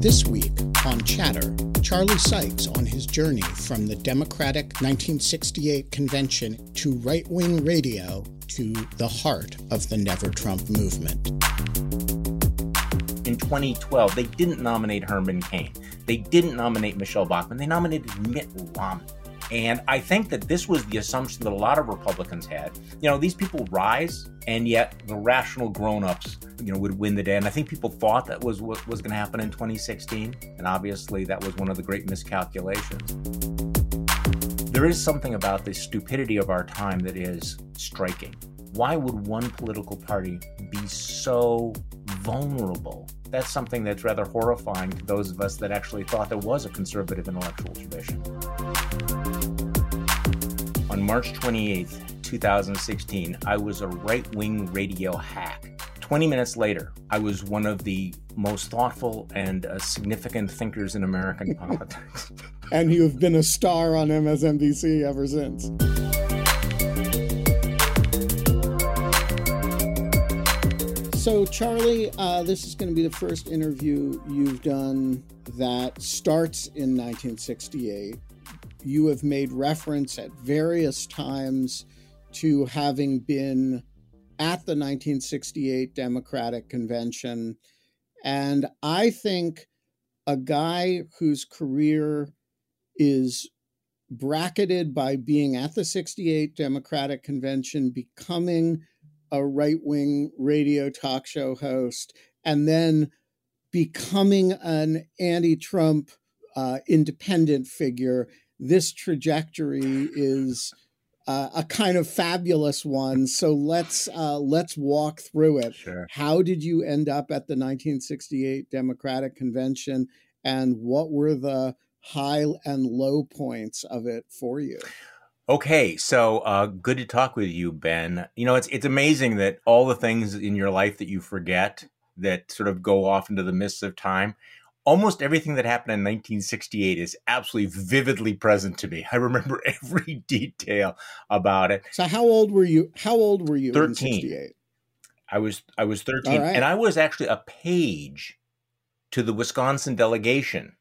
This week on Chatter, Charlie Sykes on his journey from the Democratic 1968 convention to right-wing radio to the heart of the Never Trump movement. In 2012, they didn't nominate Herman Cain. They didn't nominate Michelle Bachmann. They nominated Mitt Romney. And I think that this was the assumption that a lot of Republicans had. You know, these people rise, and yet the rational grown-ups, would win the day. And I think people thought that was what was going to happen in 2016. And obviously, that was one of the great miscalculations. There is something about the stupidity of our time that is striking. Why would one political party be so vulnerable? That's something that's rather horrifying to those of us that actually thought there was a conservative intellectual tradition. On March 28th, 2016, I was a right-wing radio hack. 20 minutes later, I was one of the most thoughtful and significant thinkers in American politics. And you've been a star on MSNBC ever since. So, Charlie, this is going to be the first interview you've done that starts in 1968. You have made reference at various times to having been at the 1968 Democratic Convention. And I think a guy whose career is bracketed by being at the 68 Democratic Convention, becoming a right-wing radio talk show host, and then becoming an anti-Trump independent figure, this trajectory is a kind of fabulous one. So let's walk through it. Sure. How did you end up at the 1968 Democratic Convention, and what were the high and low points of it for you? Okay, so good to talk with you, Ben. It's amazing that all the things in your life that you forget that sort of go off into the mists of time, almost everything that happened in 1968 is absolutely vividly present to me. I remember every detail about it. So how old were you? 13. In 68? I was 13, All right. and I was actually a page to the Wisconsin delegation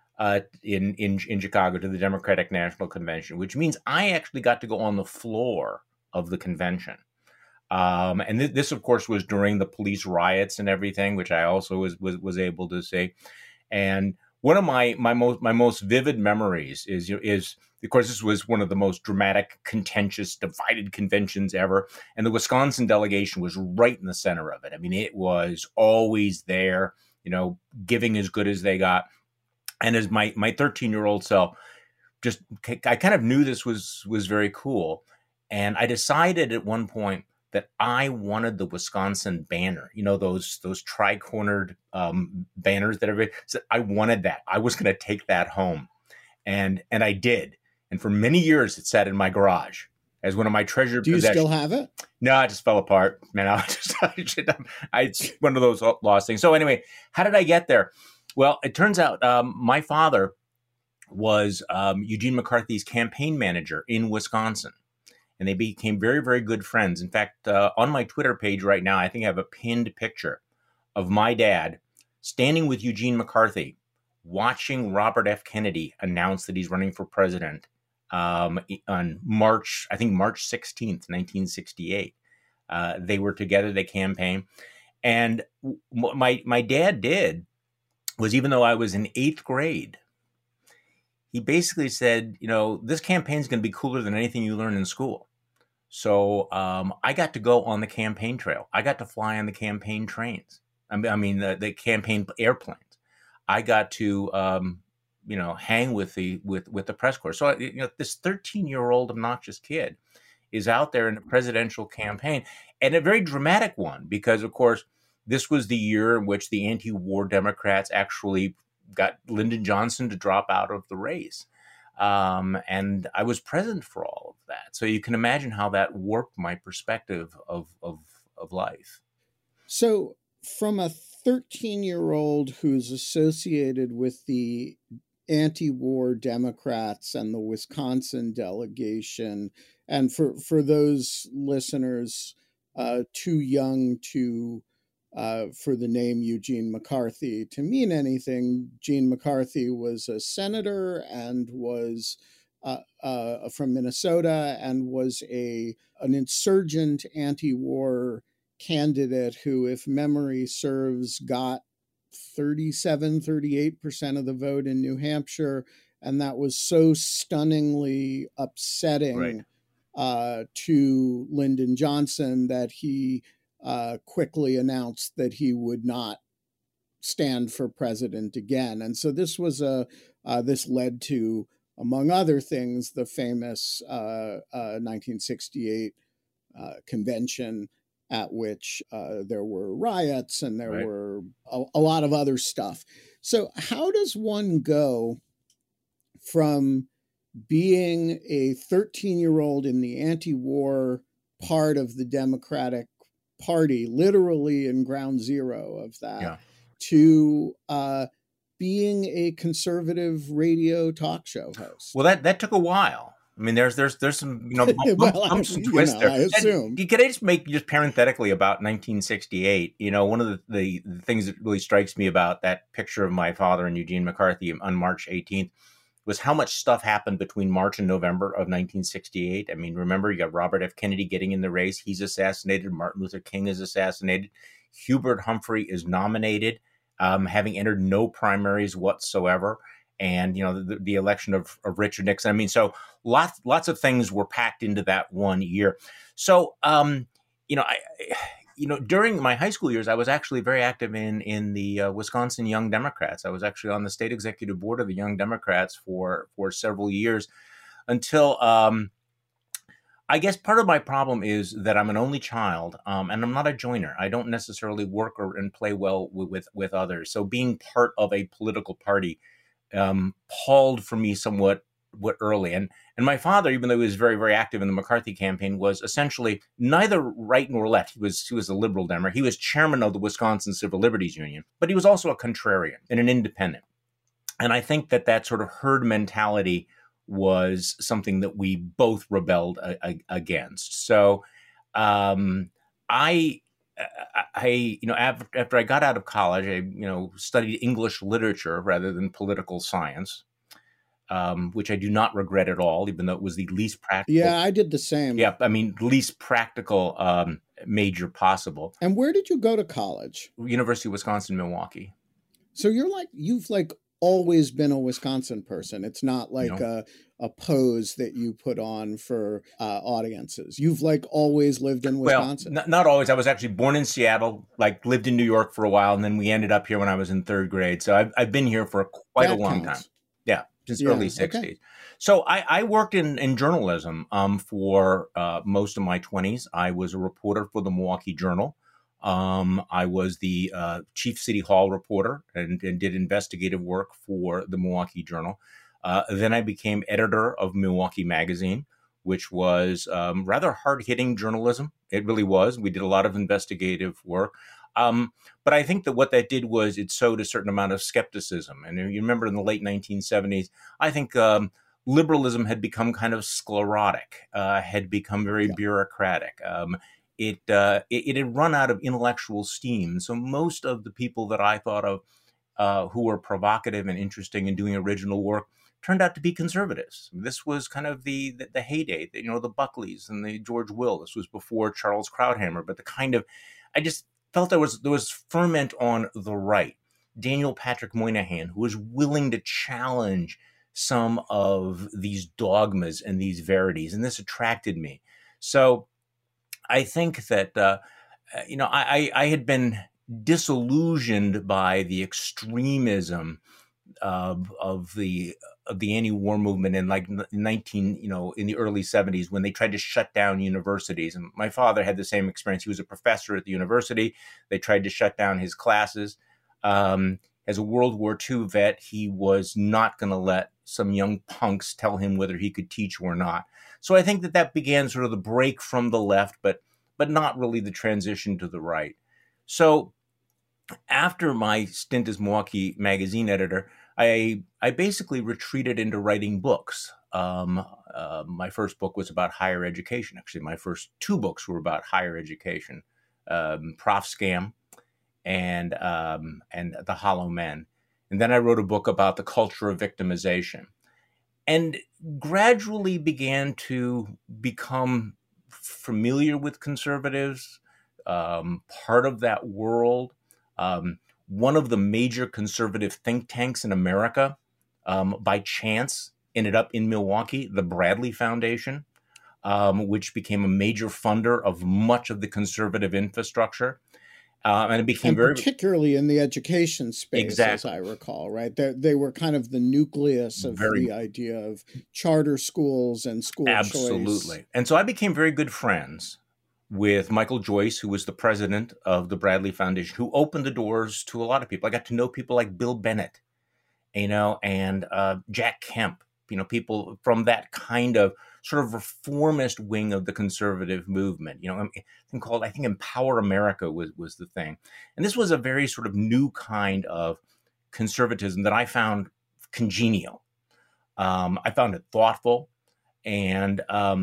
in Chicago to the Democratic National Convention, which means I actually got to go on the floor of the convention. And this, of course, was during the police riots and everything, which I also was able to see. And one of my most vivid memories is, of course, this was one of the most dramatic, contentious, divided conventions ever. And the Wisconsin delegation was right in the center of it. I mean, it was always there, giving as good as they got. And as my 13-year-old self, I kind of knew this was very cool. And I decided at one point that I wanted the Wisconsin banner, those tri-cornered banners that everybody said. I wanted that. I was going to take that home. And I did. And for many years, it sat in my garage as one of my treasured possessions. Do you still have it? No, it just fell apart. Man, it's one of those lost things. So anyway, how did I get there? Well, it turns out my father was Eugene McCarthy's campaign manager in Wisconsin. And they became very, very good friends. In fact, on my Twitter page right now, I think I have a pinned picture of my dad standing with Eugene McCarthy, watching Robert F. Kennedy announce that he's running for president on March 16th, 1968. They were together, they campaigned. And what my dad did was, even though I was in 8th grade, he basically said, this campaign is going to be cooler than anything you learn in school. So I got to go on the campaign trail. I got to fly on the campaign trains. I mean, the campaign airplanes. I got to, hang with the press corps. So, this 13-year-old obnoxious kid is out there in a presidential campaign, and a very dramatic one, because, of course, this was the year in which the anti-war Democrats actually got Lyndon Johnson to drop out of the race. And I was present for all of that. So you can imagine how that warped my perspective of life. So from a 13-year-old who's associated with the anti-war Democrats and the Wisconsin delegation, and for those listeners too young to for the name Eugene McCarthy to mean anything. Gene McCarthy was a senator and was from Minnesota and was an insurgent anti-war candidate who, if memory serves, got 38% of the vote in New Hampshire. And that was so stunningly upsetting to Lyndon Johnson that he quickly announced that he would not stand for president again. And so this led to, among other things, the famous 1968 convention at which there were riots and there were a lot of other stuff. So how does one go from being a 13-year-old in the anti-war part of the Democratic Party, literally in ground zero of that, to being a conservative radio talk show host? Well, that took a while. I mean, there's some bumps and twists there. I assume. Can I just make parenthetically about 1968? One of the things that really strikes me about that picture of my father and Eugene McCarthy on March 18th was how much stuff happened between March and November of 1968. I mean, remember, you got Robert F. Kennedy getting in the race. He's assassinated. Martin Luther King is assassinated. Hubert Humphrey is nominated, having entered no primaries whatsoever. And, the election of Richard Nixon. I mean, so lots of things were packed into that one year. So, during my high school years, I was actually very active in the Wisconsin Young Democrats. I was actually on the state executive board of the Young Democrats for several years until I guess part of my problem is that I'm an only child and I'm not a joiner. I don't necessarily work and play well with others. So being part of a political party palled for me somewhat early. And my father, even though he was very, very active in the McCarthy campaign, was essentially neither right nor left. He was a liberal Democrat. He was chairman of the Wisconsin Civil Liberties Union, but he was also a contrarian and an independent. And I think that sort of herd mentality was something that we both rebelled against. So after I got out of college, I studied English literature rather than political science, which I do not regret at all, even though it was the least practical. Yeah, I did the same. Yeah, I mean, least practical major possible. And where did you go to college? University of Wisconsin-Milwaukee. So you've always been a Wisconsin person. It's not like a pose that you put on for audiences. You've always lived in Wisconsin. Well, not always. I was actually born in Seattle, lived in New York for a while, and then we ended up here when I was in third grade. So I've been here for quite a long time. Yeah, since early 60s. Okay. So I worked in journalism for most of my 20s. I was a reporter for the Milwaukee Journal. I was the chief city hall reporter and did investigative work for the Milwaukee Journal. Then I became editor of Milwaukee Magazine, which was rather hard-hitting journalism. It really was. We did a lot of investigative work. But I think that what that did was it sowed a certain amount of skepticism. And you remember in the late 1970s, I think liberalism had become kind of sclerotic, had become very bureaucratic. It had run out of intellectual steam. So most of the people that I thought of who were provocative and interesting and doing original work turned out to be conservatives. This was kind of the heyday, the Buckleys and the George Will. This was before Charles Krauthammer, but I just felt there was ferment on the right. Daniel Patrick Moynihan, who was willing to challenge some of these dogmas and these verities, and this attracted me. So I think that, I had been disillusioned by the extremism of the anti-war movement in in the early 70s when they tried to shut down universities. And my father had the same experience. He was a professor at the university. They tried to shut down his classes. As a World War II vet, he was not going to let some young punks tell him whether he could teach or not. So I think that began sort of the break from the left, but not really the transition to the right. So after my stint as Milwaukee Magazine editor, I basically retreated into writing books. My first book was about higher education. Actually, my first two books were about higher education, Prof Scam and The Hollow Men. And then I wrote a book about the culture of victimization, and gradually began to become familiar with conservatives, part of that world. One of the major conservative think tanks in America, by chance, ended up in Milwaukee, the Bradley Foundation, which became a major funder of much of the conservative infrastructure. And it became particularly in the education space, exactly, as I recall, right? They were kind of the nucleus of the idea of charter schools and school absolutely. choice. And so I became very good friends with Michael Joyce, who was the president of the Bradley Foundation, who opened the doors to a lot of people. I got to know people like Bill Bennett, and Jack Kemp, people from that kind of sort of reformist wing of the conservative movement, I think Empower America was the thing. And this was a very sort of new kind of conservatism that I found congenial. I found it thoughtful. And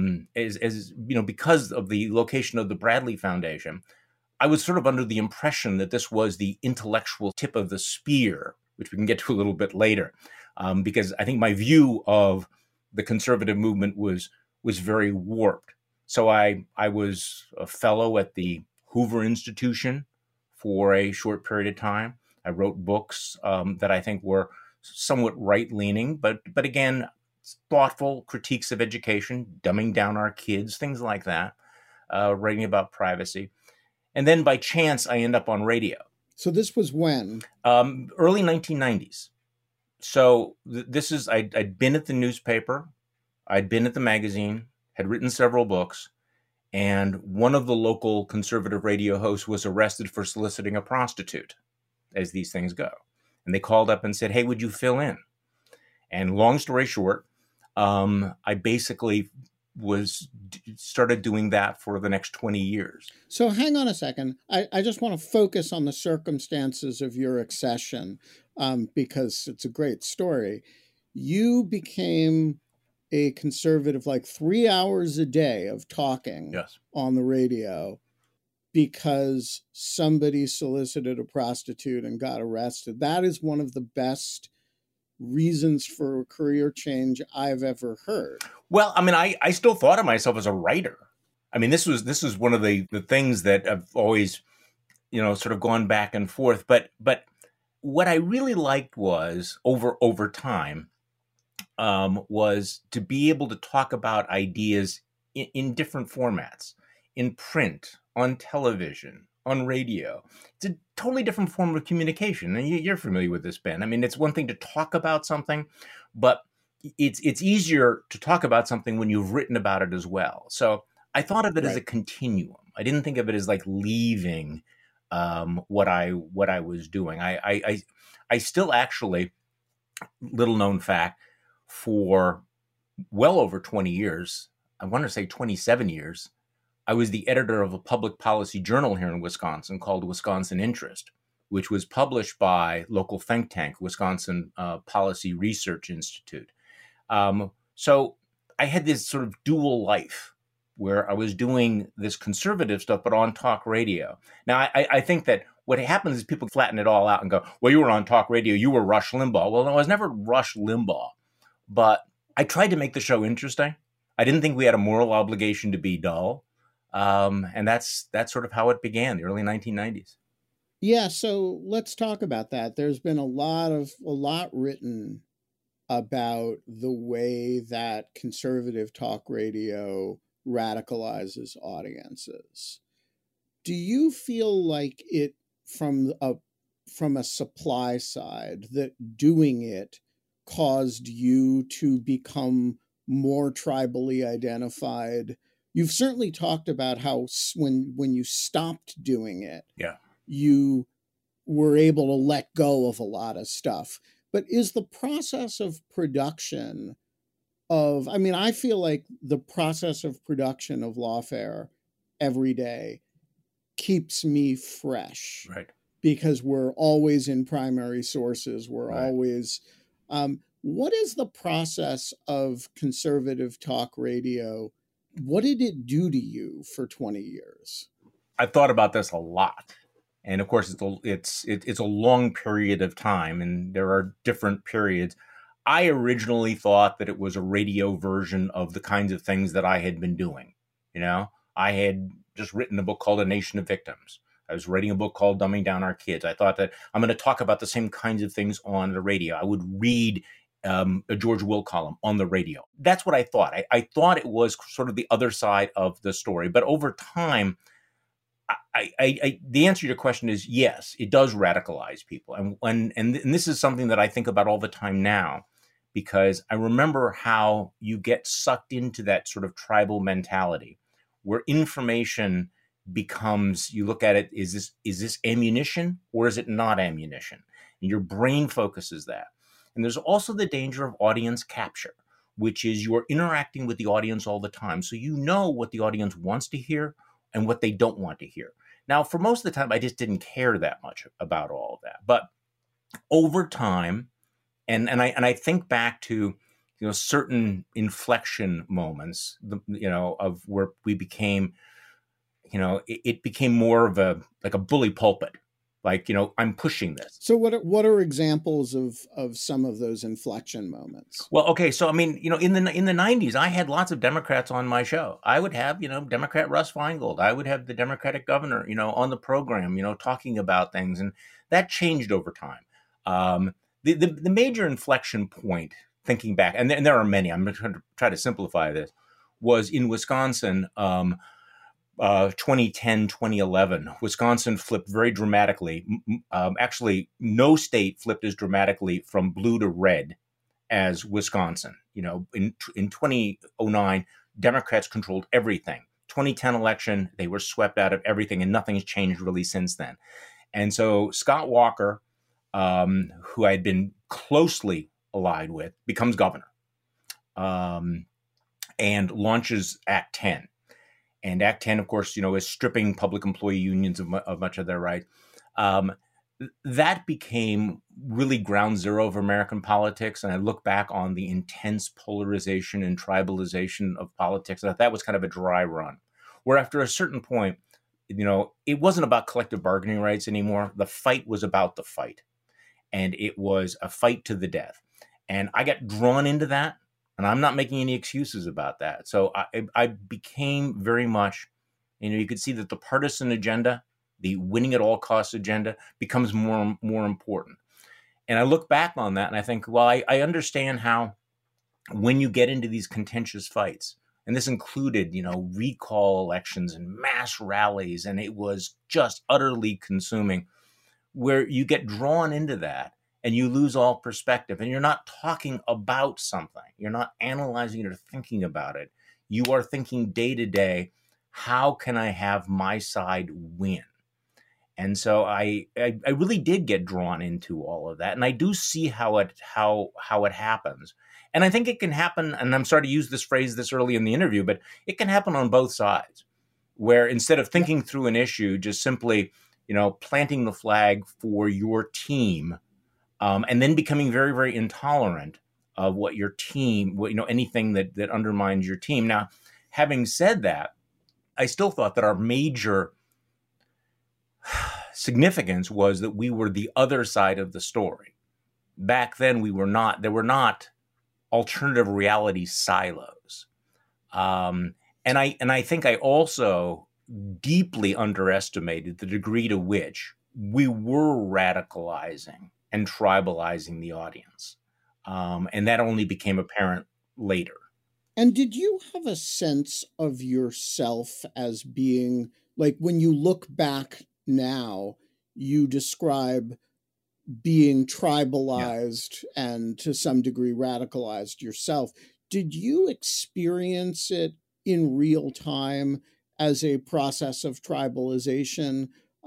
because of the location of the Bradley Foundation, I was sort of under the impression that this was the intellectual tip of the spear, which we can get to a little bit later, because I think my view of the conservative movement was very warped. So I was a fellow at the Hoover Institution for a short period of time. I wrote books that I think were somewhat right-leaning, but again, thoughtful critiques of education, dumbing down our kids, things like that, writing about privacy. And then by chance, I end up on radio. So this was when? Early 1990s. So I'd been at the newspaper, I'd been at the magazine, had written several books, and one of the local conservative radio hosts was arrested for soliciting a prostitute, as these things go. And they called up and said, "Hey, would you fill in?" And long story short, I basically started doing that for the next 20 years. So hang on a second. I just want to focus on the circumstances of your accession, because it's a great story. You became a conservative like 3 hours a day of talking on the radio because somebody solicited a prostitute and got arrested. That is one of the best reasons for a career change I've ever heard. Well, I mean, I still thought of myself as a writer. I mean, this was one of the things that I've always, sort of gone back and forth. But what I really liked was over time was to be able to talk about ideas in different formats, in print, on television, on radio. It's a totally different form of communication. And you're familiar with this, Ben. I mean, it's one thing to talk about something, but it's easier to talk about something when you've written about it as well. So I thought of it as a continuum. I didn't think of it as like leaving what I was doing. I still actually, little known fact, for well over 20 years, I want to say 27 years, I was the editor of a public policy journal here in Wisconsin called Wisconsin Interest, which was published by local think tank, Wisconsin Policy Research Institute. So I had this sort of dual life where I was doing this conservative stuff, but on talk radio. Now, I think that what happens is people flatten it all out and go, well, you were on talk radio, you were Rush Limbaugh. Well, no, I was never Rush Limbaugh, but I tried to make the show interesting. I didn't think we had a moral obligation to be dull. And that's sort of how it began, the early 1990s. Yeah, so let's talk about that. There's been a lot written about the way that conservative talk radio radicalizes audiences. Do you feel like it from a supply side that doing it caused you to become more tribally identified? You've certainly talked about how when you stopped doing it, you were able to let go of a lot of stuff. But is the process of production I feel like the process of production of Lawfare every day keeps me fresh. Right. Because we're always in primary sources. We're always... what is the process of conservative talk radio? What did it do to you for 20 years? I've thought about this a lot. And of course, it's a long period of time, and there are different periods. I originally thought that it was a radio version of the kinds of things that I had been doing. I had just written a book called A Nation of Victims. I was writing a book called Dumbing Down Our Kids. I thought that I'm going to talk about the same kinds of things on the radio. I would read a George Will column on the radio. That's what I thought. I thought it was sort of the other side of the story. But over time, the answer to your question is yes, it does radicalize people. And this is something that I think about all the time now, because I remember how you get sucked into that sort of tribal mentality where information becomes, you look at it, is this ammunition or is it not ammunition? And your brain focuses that. And there's also the danger of audience capture, which is you're interacting with the audience all the time. So you know what the audience wants to hear and what they don't want to hear. Now, for most of the time, I just didn't care that much about all of that. But over time, and I think back to certain inflection moments, of where we became, it became more of a bully pulpit. I'm pushing this. So what are examples of some of those inflection moments? Well, okay. So, I mean, in the 90s, I had lots of Democrats on my show. I would have, Democrat Russ Feingold. I would have the Democratic governor, on the program, talking about things. And that changed over time. The major inflection point, thinking back, and there are many, I'm going to try to simplify this, was in Wisconsin, 2010, 2011, Wisconsin flipped very dramatically. Actually, no state flipped as dramatically from blue to red as Wisconsin. In 2009, Democrats controlled everything. 2010 election, they were swept out of everything, and nothing's changed really since then. And so Scott Walker, who I'd been closely allied with, becomes governor and launches Act 10. And Act 10, of course, is stripping public employee unions of much of their rights. That became really ground zero of American politics. And I look back on the intense polarization and tribalization of politics. And that was kind of a dry run, where after a certain point, it wasn't about collective bargaining rights anymore. The fight was about the fight. And it was a fight to the death. And I got drawn into that. And I'm not making any excuses about that. So I became very much, you could see that the partisan agenda, the winning at all costs agenda, becomes more important. And I look back on that and I think, well, I understand how when you get into these contentious fights, and this included, recall elections and mass rallies, and it was just utterly consuming, where you get drawn into that. And you lose all perspective, and you're not talking about something. You're not analyzing it or thinking about it. You are thinking day to day, how can I have my side win? And so I really did get drawn into all of that, and I do see how it happens. And I think it can happen. And I'm sorry to use this phrase this early in the interview, but it can happen on both sides, where instead of thinking through an issue, just simply planting the flag for your team. And then becoming very, very intolerant of what your team, anything that undermines your team. Now, having said that, I still thought that our major significance was that we were the other side of the story. Back then, we were not. There were not alternative reality silos. And I think I also deeply underestimated the degree to which we were radicalizing and tribalizing the audience. And that only became apparent later. And did you have a sense of yourself as being, like, when you look back now, you describe being tribalized and to some degree radicalized yourself. Did you experience it in real time as a process of tribalization?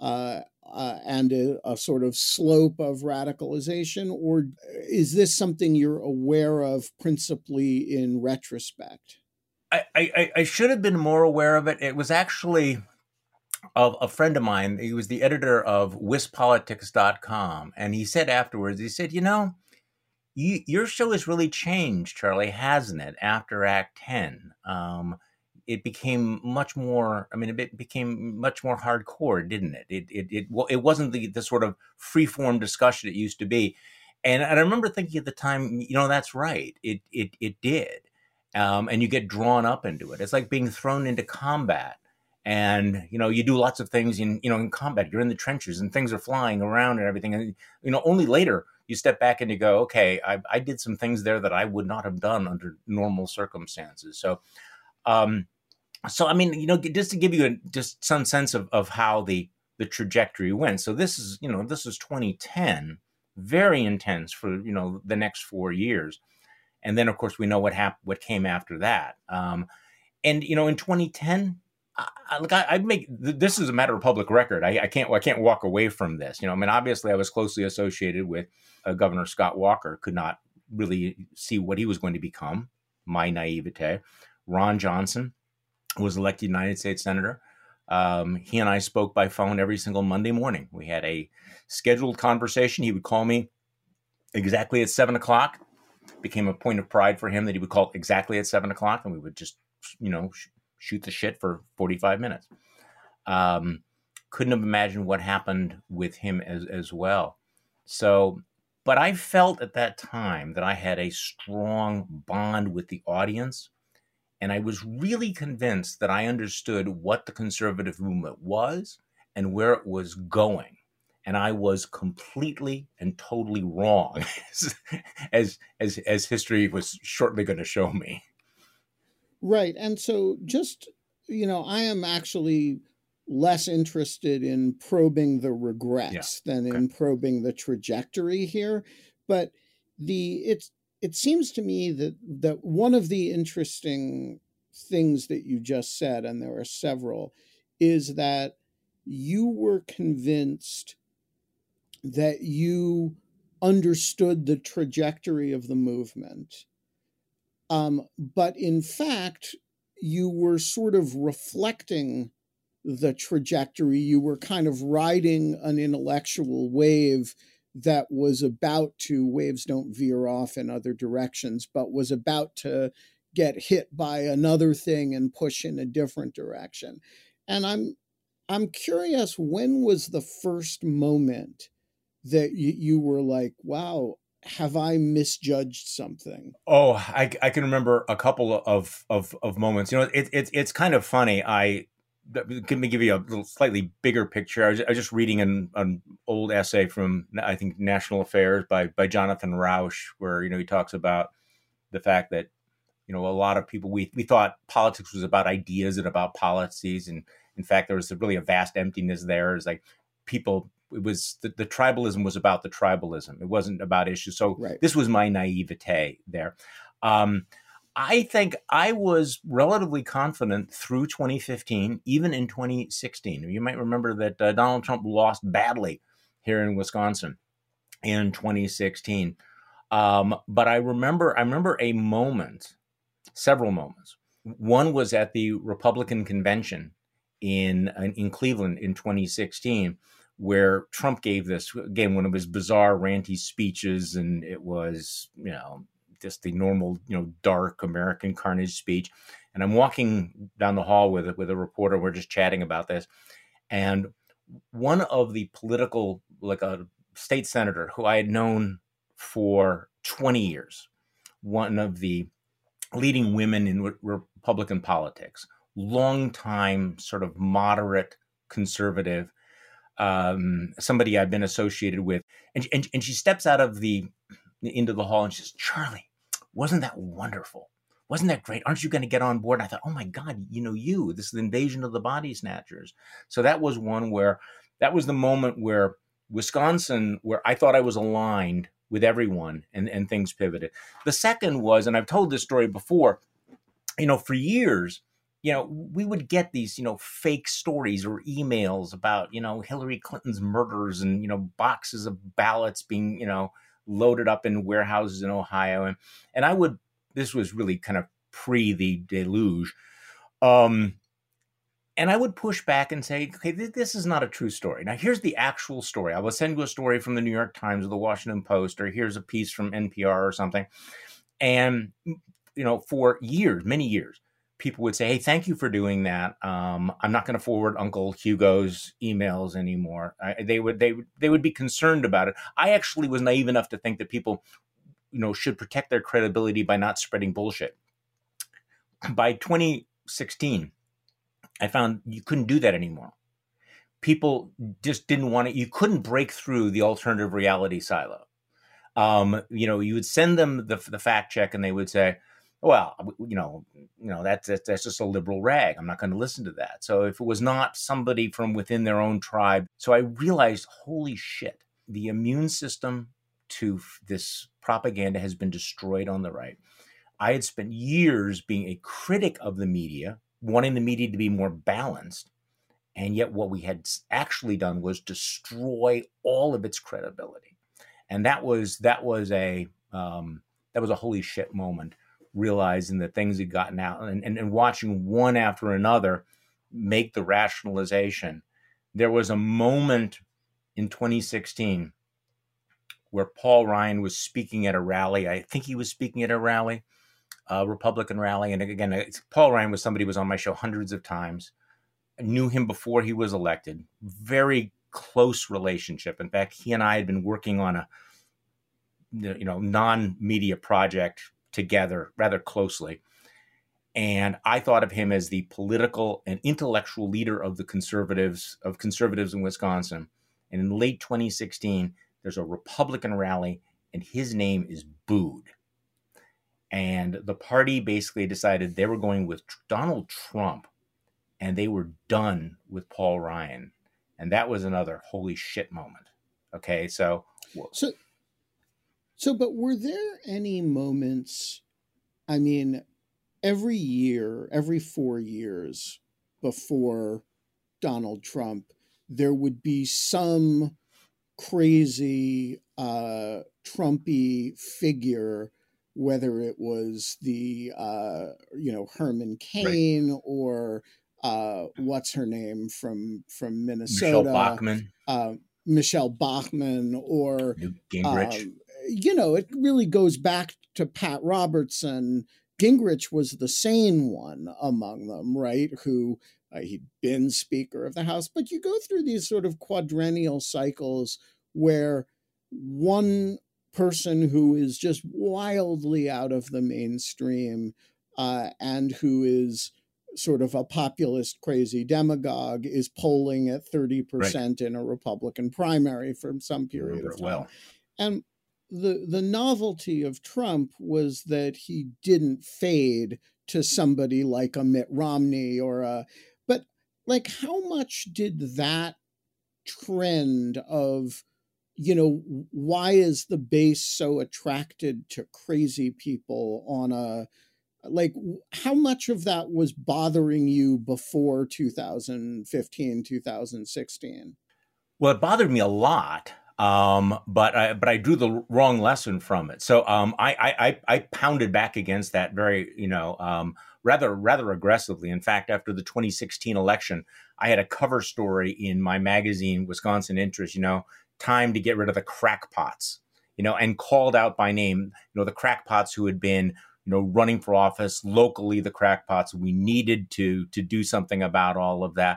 And a sort of slope of radicalization, or is this something you're aware of principally in retrospect? I should have been more aware of it. It was actually a friend of mine. He was the editor of WisPolitics.com, and he said afterwards, he said, your show has really changed, Charlie, hasn't it, after Act 10? it became much more. I mean, it became much more hardcore, didn't it? It wasn't the sort of free form discussion it used to be. And I remember thinking at the time, that's right. It did. And you get drawn up into it. It's like being thrown into combat. And, you do lots of things in combat. You're in the trenches and things are flying around and everything. And, only later you step back and you go, okay, I did some things there that I would not have done under normal circumstances. So, I mean, just to give you just some sense of how the trajectory went. So this is 2010, very intense for, the next 4 years. And then, of course, we know what came after that. And, in 2010, I'd make this is a matter of public record. I can't walk away from this. I mean, obviously, I was closely associated with Governor Scott Walker. Could not really see what he was going to become. My naivete. Ron Johnson was elected United States Senator. He and I spoke by phone every single Monday morning. We had a scheduled conversation. He would call me exactly at 7:00. Became a point of pride for him that he would call exactly at 7:00, and we would just, shoot the shit for 45 minutes. Couldn't have imagined what happened with him as well. So, but I felt at that time that I had a strong bond with the audience. And I was really convinced that I understood what the conservative movement was and where it was going. And I was completely and totally wrong, as history was shortly going to show me. Right. And so just, I am actually less interested in probing the regrets than in probing the trajectory here. But it seems to me that one of the interesting things that you just said, and there are several, is that you were convinced that you understood the trajectory of the movement. But in fact, you were sort of reflecting the trajectory. You were kind of riding an intellectual wave that was about to, waves don't veer off in other directions, but was about to get hit by another thing and push in a different direction. And I'm curious, when was the first moment that you were like, wow, have I misjudged something? Oh, I can remember a couple of moments. It's kind of funny. Let me give you a little slightly bigger picture. I was just reading an old essay from, I think, National Affairs by Jonathan Rauch, where, he talks about the fact that, a lot of people, we thought politics was about ideas and about policies. And in fact, there was really a vast emptiness there. It's like it was the tribalism was about the tribalism. It wasn't about issues. So This was my naivete there. I think I was relatively confident through 2015, even in 2016. You might remember that Donald Trump lost badly here in Wisconsin in 2016. But I remember several moments. One was at the Republican convention in Cleveland in 2016, where Trump gave one of his bizarre ranty speeches, and it was, just the normal, dark American carnage speech. And I'm walking down the hall with a reporter. We're just chatting about this. And one of the political, like a state senator who I had known for 20 years, one of the leading women in Republican politics, longtime sort of moderate conservative, somebody I've been associated with. And she steps out of into the hall and she says, "Charlie, wasn't that wonderful? Wasn't that great? Aren't you going to get on board?" And I thought, oh my God, this is the invasion of the body snatchers. So that was that was the moment where Wisconsin, where I thought I was aligned with everyone, and things pivoted. The second was, and I've told this story before, for years, we would get these, fake stories or emails about, Hillary Clinton's murders and, boxes of ballots being, loaded up in warehouses in Ohio. And this was really kind of pre the deluge. And I would push back and say, okay, this is not a true story. Now, here's the actual story. I will send you a story from the New York Times or the Washington Post, or here's a piece from NPR or something. And, for years, many years, people would say, "Hey, thank you for doing that. I'm not going to forward Uncle Hugo's emails anymore." They would be concerned about it. I actually was naive enough to think that people, should protect their credibility by not spreading bullshit. By 2016, I found you couldn't do that anymore. People just didn't want it. You couldn't break through the alternative reality silo. You would send them the fact check, and they would say, "Well, that's just a liberal rag. I'm not going to listen to that." So if it was not somebody from within their own tribe, so I realized, holy shit, the immune system to this propaganda has been destroyed on the right. I had spent years being a critic of the media, wanting the media to be more balanced. And yet what we had actually done was destroy all of its credibility. And that was a holy shit moment, realizing that things had gotten out and watching one after another make the rationalization. There was a moment in 2016 where Paul Ryan was speaking at a rally. I think he was speaking at a rally, a Republican rally. And again, Paul Ryan was somebody who was on my show hundreds of times. I knew him before he was elected. Very close relationship. In fact, he and I had been working on a non-media project together rather closely. And I thought of him as the political and intellectual leader of the conservatives in Wisconsin. And in late 2016, there's a Republican rally, and his name is booed. And the party basically decided they were going with Donald Trump, and they were done with Paul Ryan. And that was another holy shit moment. Okay, so but were there any moments, I mean, every year, every 4 years before Donald Trump, there would be some crazy Trumpy figure, whether it was the Herman Cain, right, or what's her name from Minnesota, Michelle Bachmann, or Newt Gingrich. It really goes back to Pat Robertson. Gingrich was the sane one among them, right? Who he'd been Speaker of the House. But you go through these sort of quadrennial cycles where one person who is just wildly out of the mainstream and who is sort of a populist crazy demagogue is polling at 30% right in a Republican primary for some period of time. Well. And the novelty of Trump was that he didn't fade to somebody like a Mitt Romney but like, how much did that trend of, why is the base so attracted to crazy people how much of that was bothering you before 2015, 2016? Well, it bothered me a lot. But I drew the wrong lesson from it. So I pounded back against that very, rather aggressively. In fact, after the 2016 election, I had a cover story in my magazine, Wisconsin Interest, time to get rid of the crackpots, and called out by name, the crackpots who had been, running for office locally, the crackpots. We needed to do something about all of that.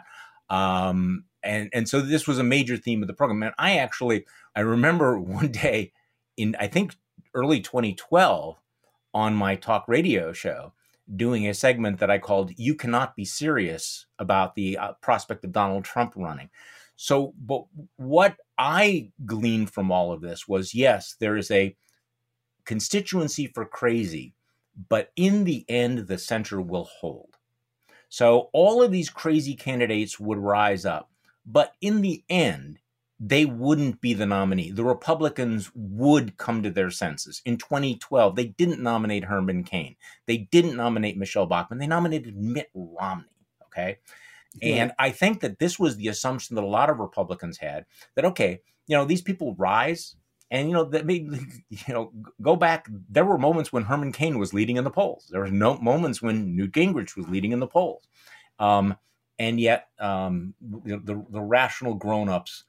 And so this was a major theme of the program. And I remember one day in, I think, early 2012 on my talk radio show, doing a segment that I called "You Cannot Be Serious" about the prospect of Donald Trump running. So, but what I gleaned from all of this was, yes, there is a constituency for crazy, but in the end, the center will hold. So all of these crazy candidates would rise up. But in the end, they wouldn't be the nominee. The Republicans would come to their senses. In 2012, they didn't nominate Herman Cain. They didn't nominate Michelle Bachmann. They nominated Mitt Romney, okay? Yeah. And I think that this was the assumption that a lot of Republicans had, that, okay, these people rise, and, go back. There were moments when Herman Cain was leading in the polls. There were no moments when Newt Gingrich was leading in the polls. And yet, the rational grown-ups,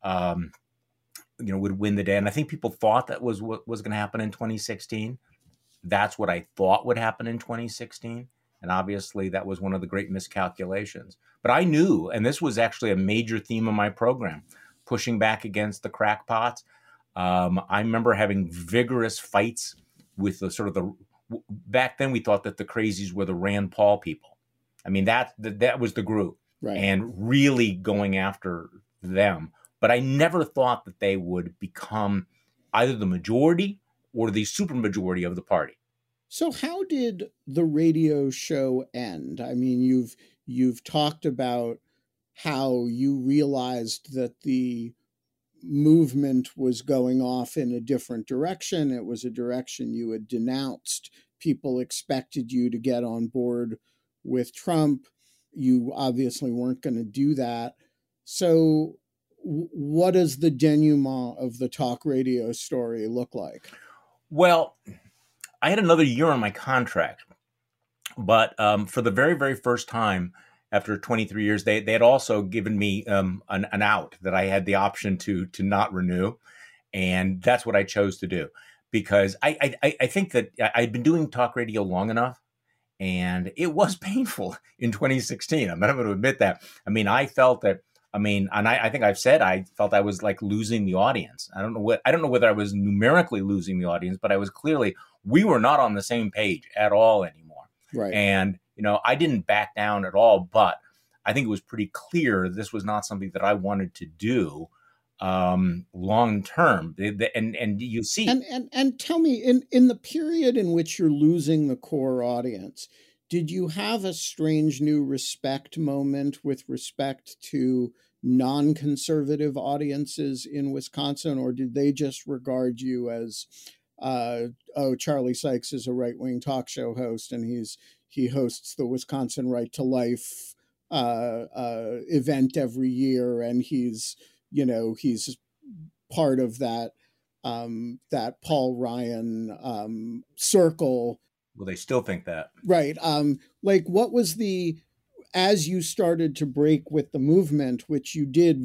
would win the day. And I think people thought that was what was going to happen in 2016. That's what I thought would happen in 2016. And obviously that was one of the great miscalculations. But I knew, and this was actually a major theme of my program, pushing back against the crackpots. I remember having vigorous fights with the sort of the, back then we thought that the crazies were the Rand Paul people. I mean, that was the group, Right. And really going after them. But I never thought that they would become either the majority or the supermajority of the party. So how did the radio show end? I mean, you've talked about how you realized that the movement was going off in a different direction. It was a direction you had denounced. People expected you to get on board with Trump. You obviously weren't going to do that. So what does the denouement of the talk radio story look like? Well, I had another year on my contract, but for the very, very first time after 23 years, they had also given me an out that I had the option to not renew. And that's what I chose to do, because I think that I'd been doing talk radio long enough, and it was painful in 2016. I'm going to admit that. I mean, I felt that, and I think I've said I felt I was like losing the audience. I don't know whether I was numerically losing the audience, but I was clearly, we were not on the same page at all anymore. Right. And, I didn't back down at all, but I think it was pretty clear this was not something that I wanted to do long term. And you see, and tell me, in the period in which you're losing the core audience, did you have a strange new respect moment with respect to non-conservative audiences in Wisconsin, or did they just regard you as, Charlie Sykes is a right-wing talk show host, and he hosts the Wisconsin Right to Life event every year, and he's part of that Paul Ryan circle. Well, they still think that. Right. What was as you started to break with the movement, which you did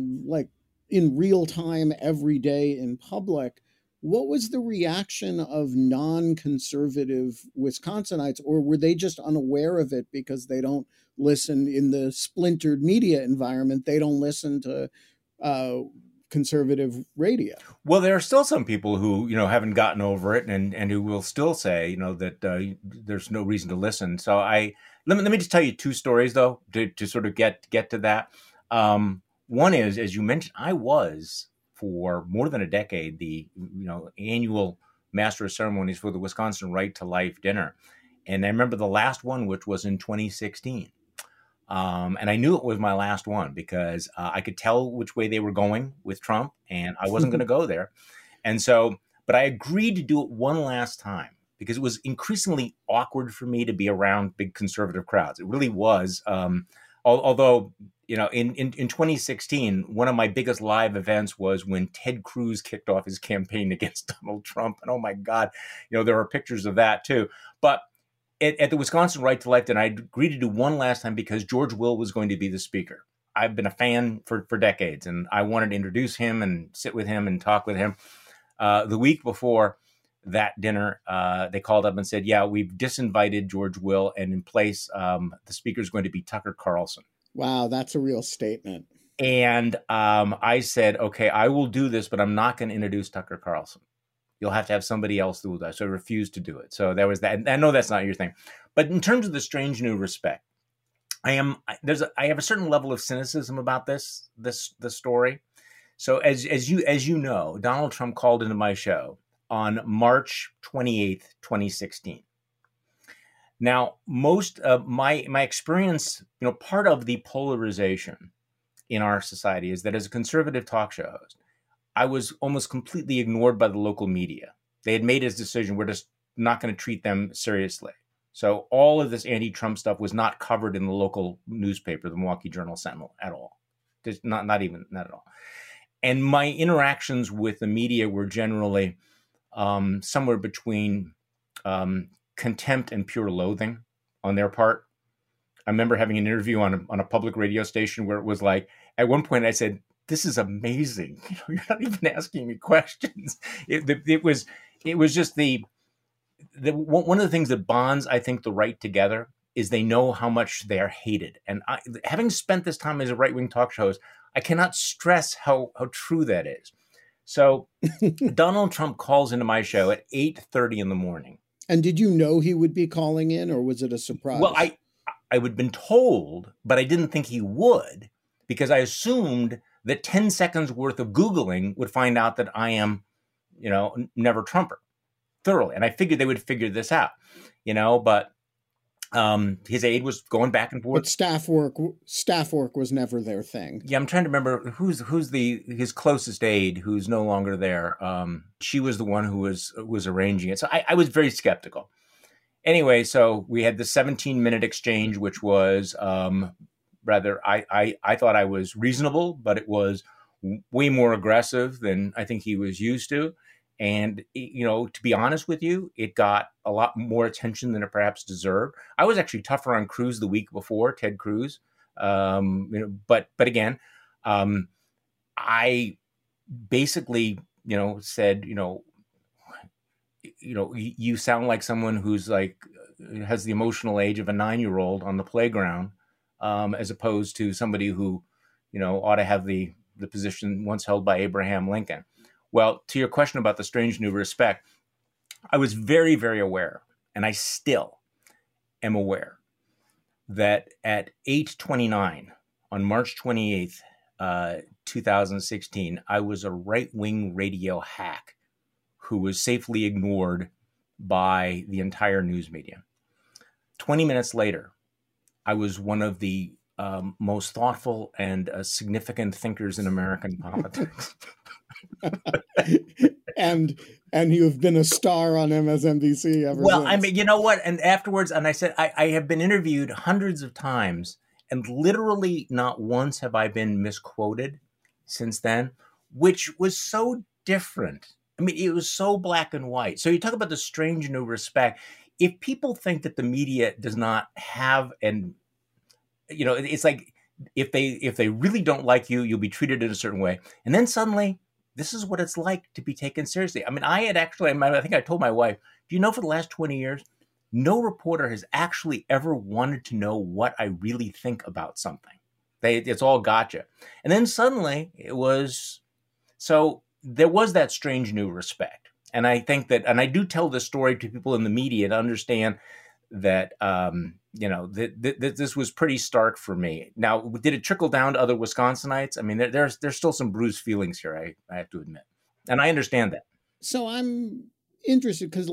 in real time every day in public, what was the reaction of non-conservative Wisconsinites, or were they just unaware of it because they don't listen in the splintered media environment? They don't listen to conservative radio. Well, there are still some people who, haven't gotten over it and who will still say, that there's no reason to listen. So let me just tell you two stories, though, to sort of get to that. One is, as you mentioned, I was for more than a decade the annual master of ceremonies for the Wisconsin Right to Life dinner. And I remember the last one, which was in 2016. And I knew it was my last one because I could tell which way they were going with Trump, and I wasn't going to go there. And so, but I agreed to do it one last time because it was increasingly awkward for me to be around big conservative crowds. It really was. Although, in 2016, one of my biggest live events was when Ted Cruz kicked off his campaign against Donald Trump. And oh my God, there are pictures of that too. But at the Wisconsin Right to Life, and I agreed to do one last time because George Will was going to be the speaker. I've been a fan for decades, and I wanted to introduce him and sit with him and talk with him. The week before that dinner, they called up and said, yeah, we've disinvited George Will, and in place, the speaker is going to be Tucker Carlson. Wow, that's a real statement. And I said, okay, I will do this, but I'm not going to introduce Tucker Carlson. You'll have to have somebody else do that. So I refused to do it. So there was that. And I know that's not your thing. But in terms of the strange new respect, I have a certain level of cynicism about this story. So as you know, Donald Trump called into my show on March 28th, 2016. Now, most of my experience, part of the polarization in our society is that as a conservative talk show host, I was almost completely ignored by the local media. They had made his decision. We're just not going to treat them seriously. So all of this anti-Trump stuff was not covered in the local newspaper, the Milwaukee Journal-Sentinel, at all. Just not at all. And my interactions with the media were generally somewhere between contempt and pure loathing on their part. I remember having an interview on a public radio station where it was like, at one point I said, this is amazing. You're not even asking me questions. It was just one of the things that bonds, I think, the right together is they know how much they are hated. And having spent this time as a right-wing talk show host, I cannot stress how true that is. So Donald Trump calls into my show at 8:30 in the morning. And did you know he would be calling in, or was it a surprise? Well, I would been told, but I didn't think he would, because I assumed that 10 seconds worth of Googling would find out that I am, never Trumper thoroughly. And I figured they would figure this out, but his aide was going back and forth. But staff work was never their thing. Yeah, I'm trying to remember who's his closest aide who's no longer there. She was the one who was arranging it. So I was very skeptical. Anyway, so we had the 17-minute exchange, which was rather, I thought I was reasonable, but it was way more aggressive than I think he was used to. And, to be honest with you, it got a lot more attention than it perhaps deserved. I was actually tougher on Cruz the week before, Ted Cruz. But again, I basically, said, you sound like someone who's has the emotional age of a 9-year-old on the playground, as opposed to somebody who, ought to have the position once held by Abraham Lincoln. Well, to your question about the strange new respect, I was very, very aware, and I still am aware, that at 8:29 on March 28th, 2016, I was a right-wing radio hack who was safely ignored by the entire news media. 20 minutes later, I was one of the most thoughtful and significant thinkers in American politics. and you have been a star on MSNBC ever since. Well, I mean, you know what? And afterwards, and I said, I have been interviewed hundreds of times, and literally not once have I been misquoted since then, which was so different. I mean, it was so black and white. So you talk about the strange new respect. If people think that the media does not have, and it's like if they really don't like you, you'll be treated in a certain way, and then suddenly, this is what it's like to be taken seriously. I mean, I think I told my wife, do you know, for the last 20 years, no reporter has actually ever wanted to know what I really think about something. It's all gotcha. And then suddenly it was, so there was that strange new respect. And I think that, and I do tell this story to people in the media to understand that, this was pretty stark for me. Now, did it trickle down to other Wisconsinites? I mean, there's still some bruised feelings here, I have to admit. And I understand that. So I'm interested because,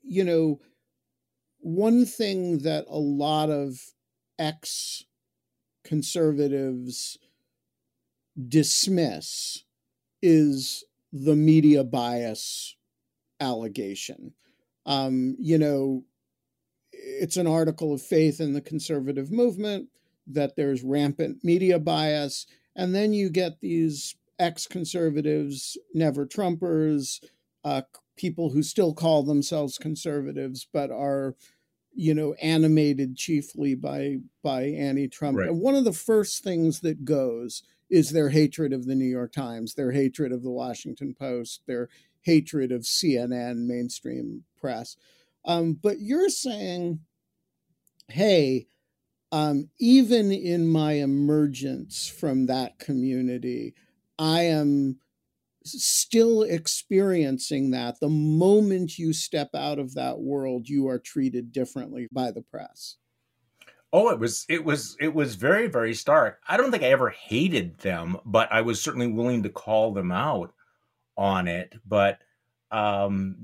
one thing that a lot of ex-conservatives dismiss is the media bias allegation. It's an article of faith in the conservative movement that there's rampant media bias. And then you get these ex-conservatives, never Trumpers, people who still call themselves conservatives, but are, animated chiefly by anti-Trump. Right. And one of the first things that goes is their hatred of the New York Times, their hatred of the Washington Post, their hatred of CNN, mainstream press. But you're saying, hey, even in my emergence from that community, I am still experiencing that. The moment you step out of that world, you are treated differently by the press. Oh, it was very, very stark. I don't think I ever hated them, but I was certainly willing to call them out on it. But part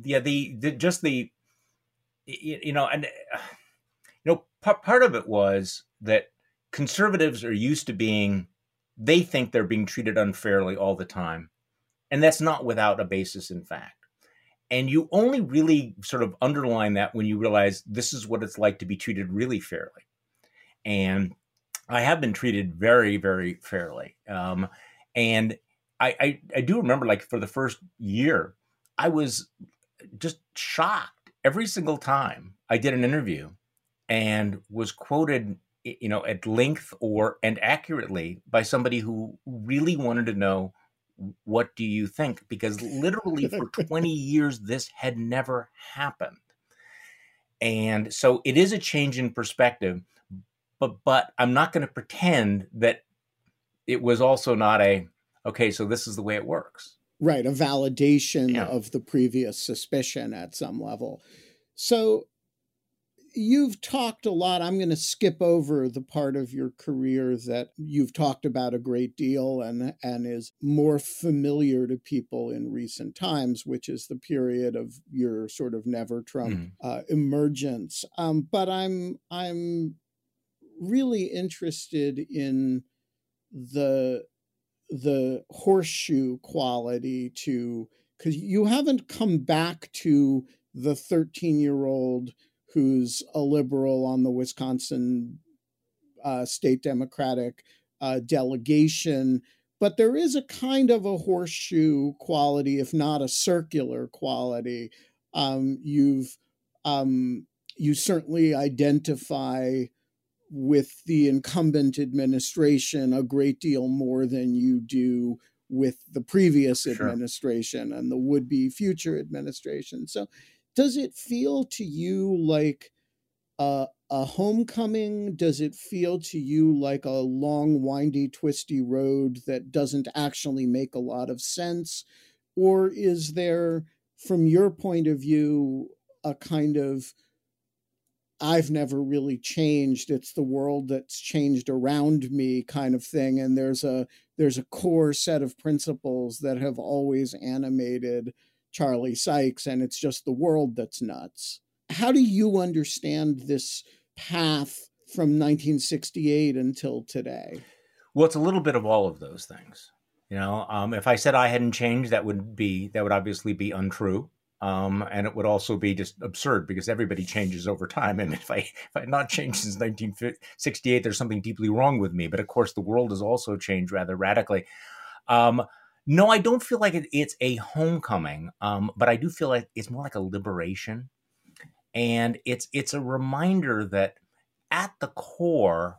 of it was that conservatives are used to they think they're being treated unfairly all the time. And that's not without a basis in fact. And you only really sort of underline that when you realize this is what it's like to be treated really fairly. And I have been treated very, very fairly. And I do remember, for the first year, I was just shocked every single time I did an interview and was quoted, at length and accurately by somebody who really wanted to know, what do you think? Because literally for 20 years, this had never happened. And so it is a change in perspective, but I'm not going to pretend that it was also not okay, so this is the way it works. Right, a validation Yeah. of the previous suspicion at some level. So you've talked a lot. I'm going to skip over the part of your career that you've talked about a great deal and is more familiar to people in recent times, which is the period of your sort of never Trump emergence. But I'm really interested in the horseshoe quality to, because you haven't come back to the 13-year-old who's a liberal on the Wisconsin state Democratic delegation, but there is a kind of a horseshoe quality, if not a circular quality. You certainly identify with the incumbent administration a great deal more than you do with the previous administration and the would-be future administration. So does it feel to you like a homecoming? Does it feel to you like a long, windy, twisty road that doesn't actually make a lot of sense? Or is there, from your point of view, a kind of I've never really changed, it's the world that's changed around me kind of thing, and there's a core set of principles that have always animated Charlie Sykes, and it's just the world that's nuts? How do you understand this path from 1968 until today? Well, it's a little bit of all of those things. If I said I hadn't changed, that would obviously be untrue. And it would also be just absurd because everybody changes over time. And if I had not changed since 1968, there's something deeply wrong with me. But of course, the world has also changed rather radically. No, I don't feel like it's a homecoming, but I do feel like it's more like a liberation. And it's a reminder that at the core,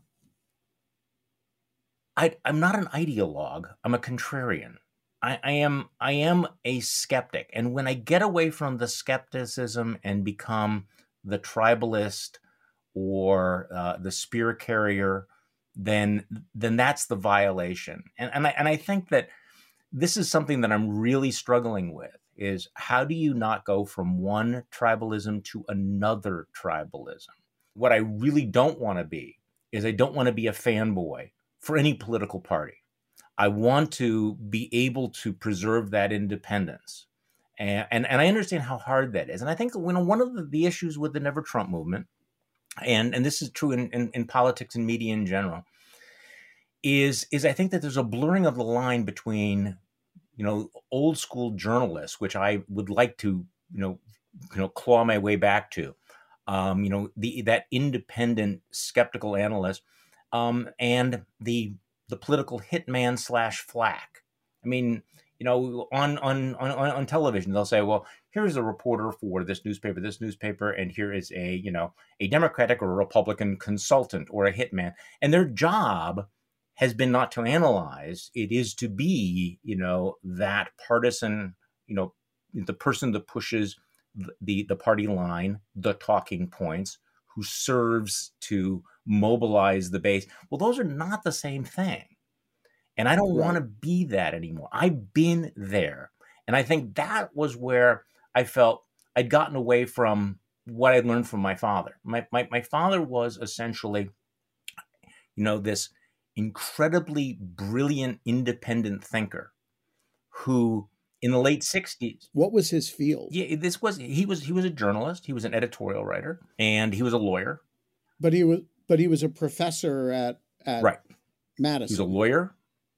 I'm not an ideologue. I'm a contrarian. I am a skeptic. And when I get away from the skepticism and become the tribalist or the spear carrier, then that's the violation. And I think that this is something that I'm really struggling with, is how do you not go from one tribalism to another tribalism? What I really don't want to be is I don't want to be a fanboy for any political party. I want to be able to preserve that independence. And I understand how hard that is. And I think one of the issues with the Never Trump movement, and this is true in politics and media in general, is I think that there's a blurring of the line between, old school journalists, which I would like to, claw my way back to, that independent skeptical analyst, and the political hitman / flack. I mean, on television, they'll say, well, here's a reporter for this newspaper, and here is a Democratic or a Republican consultant or a hitman. And their job has been not to analyze. It is to be, that partisan, the person that pushes the party line, the talking points, who serves to mobilize the base. Well, those are not the same thing. And I don't want to be that anymore. I've been there. And I think that was where I felt I'd gotten away from what I'd learned from my father. My father was essentially, this incredibly brilliant, independent thinker who, in the late 60s. What was his field? Yeah, he was a journalist. He was an editorial writer, and he was a lawyer. But he was a professor at right. Madison. He was a lawyer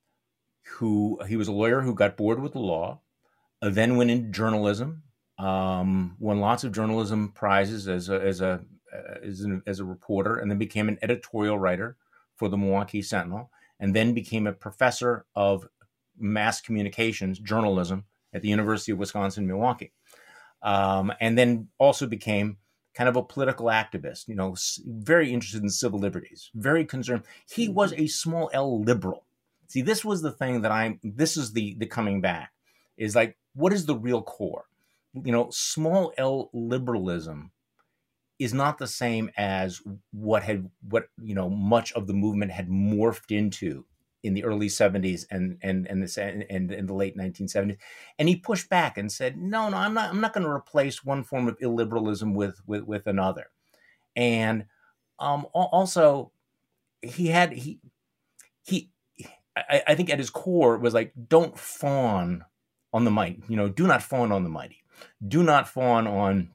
who got bored with the law, then went into journalism, won lots of journalism prizes as a reporter, and then became an editorial writer for the Milwaukee Sentinel, and then became a professor of mass communications journalism at the University of Wisconsin-Milwaukee, and then also became kind of a political activist, very interested in civil liberties, very concerned. He was a small L liberal. See, this was the thing this is the coming back, is like, what is the real core? Small L liberalism is not the same as what much of the movement had morphed into in the early 70s and in the late 1970s. And he pushed back and said, no, I'm not going to replace one form of illiberalism with another. And also I think at his core was like, don't fawn on the mighty, do not fawn on the mighty, do not fawn on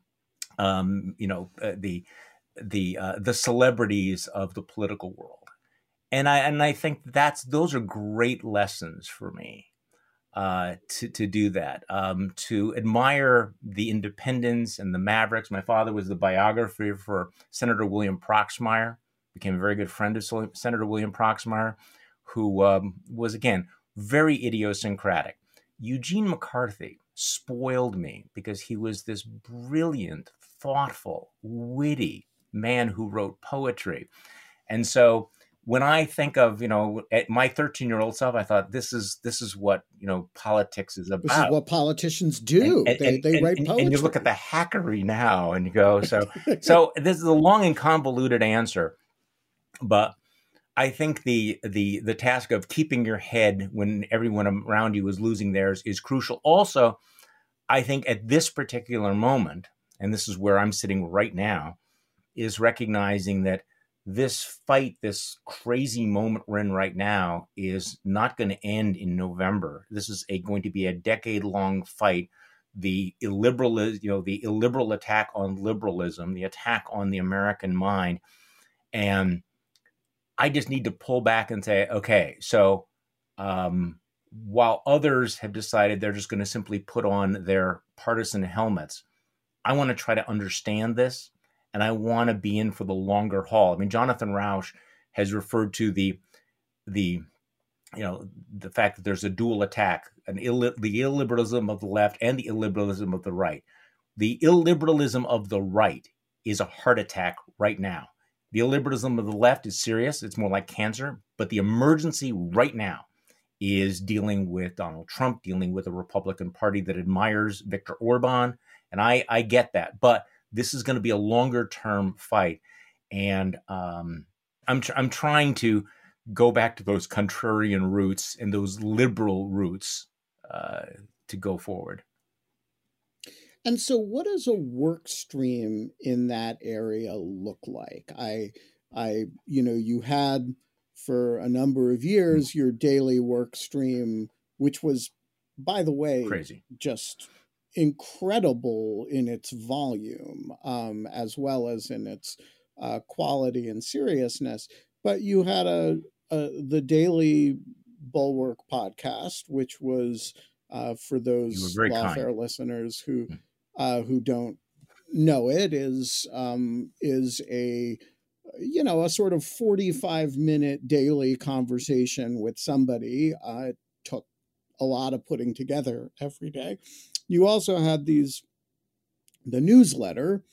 the celebrities of the political world. And I think those are great lessons for me to do that, to admire the independents and the mavericks. My father was the biographer for Senator William Proxmire, became a very good friend of Senator William Proxmire, who was, again, very idiosyncratic. Eugene McCarthy spoiled me because he was this brilliant, thoughtful, witty man who wrote poetry. And so when I think of, at my 13-year-old self, I thought this is what, politics is about. This is what politicians do. They write poetry. And you look at the hackery now and you go, so this is a long and convoluted answer, but I think the task of keeping your head when everyone around you is losing theirs is crucial. Also, I think at this particular moment, and this is where I'm sitting right now, is recognizing that this fight, this crazy moment we're in right now, is not going to end in November. This is going to be a decade-long fight. The illiberal attack on liberalism, the attack on the American mind, and I just need to pull back and say, okay, so while others have decided they're just going to simply put on their partisan helmets, I want to try to understand this, and I want to be in for the longer haul. I mean, Jonathan Rauch has referred to the fact that there's a dual attack, the illiberalism of the left and the illiberalism of the right. The illiberalism of the right is a heart attack right now. The illiberalism of the left is serious. It's more like cancer. But the emergency right now is dealing with Donald Trump, dealing with a Republican Party that admires Viktor Orban. And I get that. But this is going to be a longer-term fight. And I'm trying to go back to those contrarian roots and those liberal roots to go forward. And so what does a work stream in that area look like? You had for a number of years your daily work stream, which was, by the way, crazy, just incredible in its volume, as well as in its quality and seriousness. But you had the Daily Bulwark podcast, which was for those Lawfare listeners who don't know it, is a sort of 45-minute daily conversation with somebody. It took a lot of putting together every day. You also had the newsletter,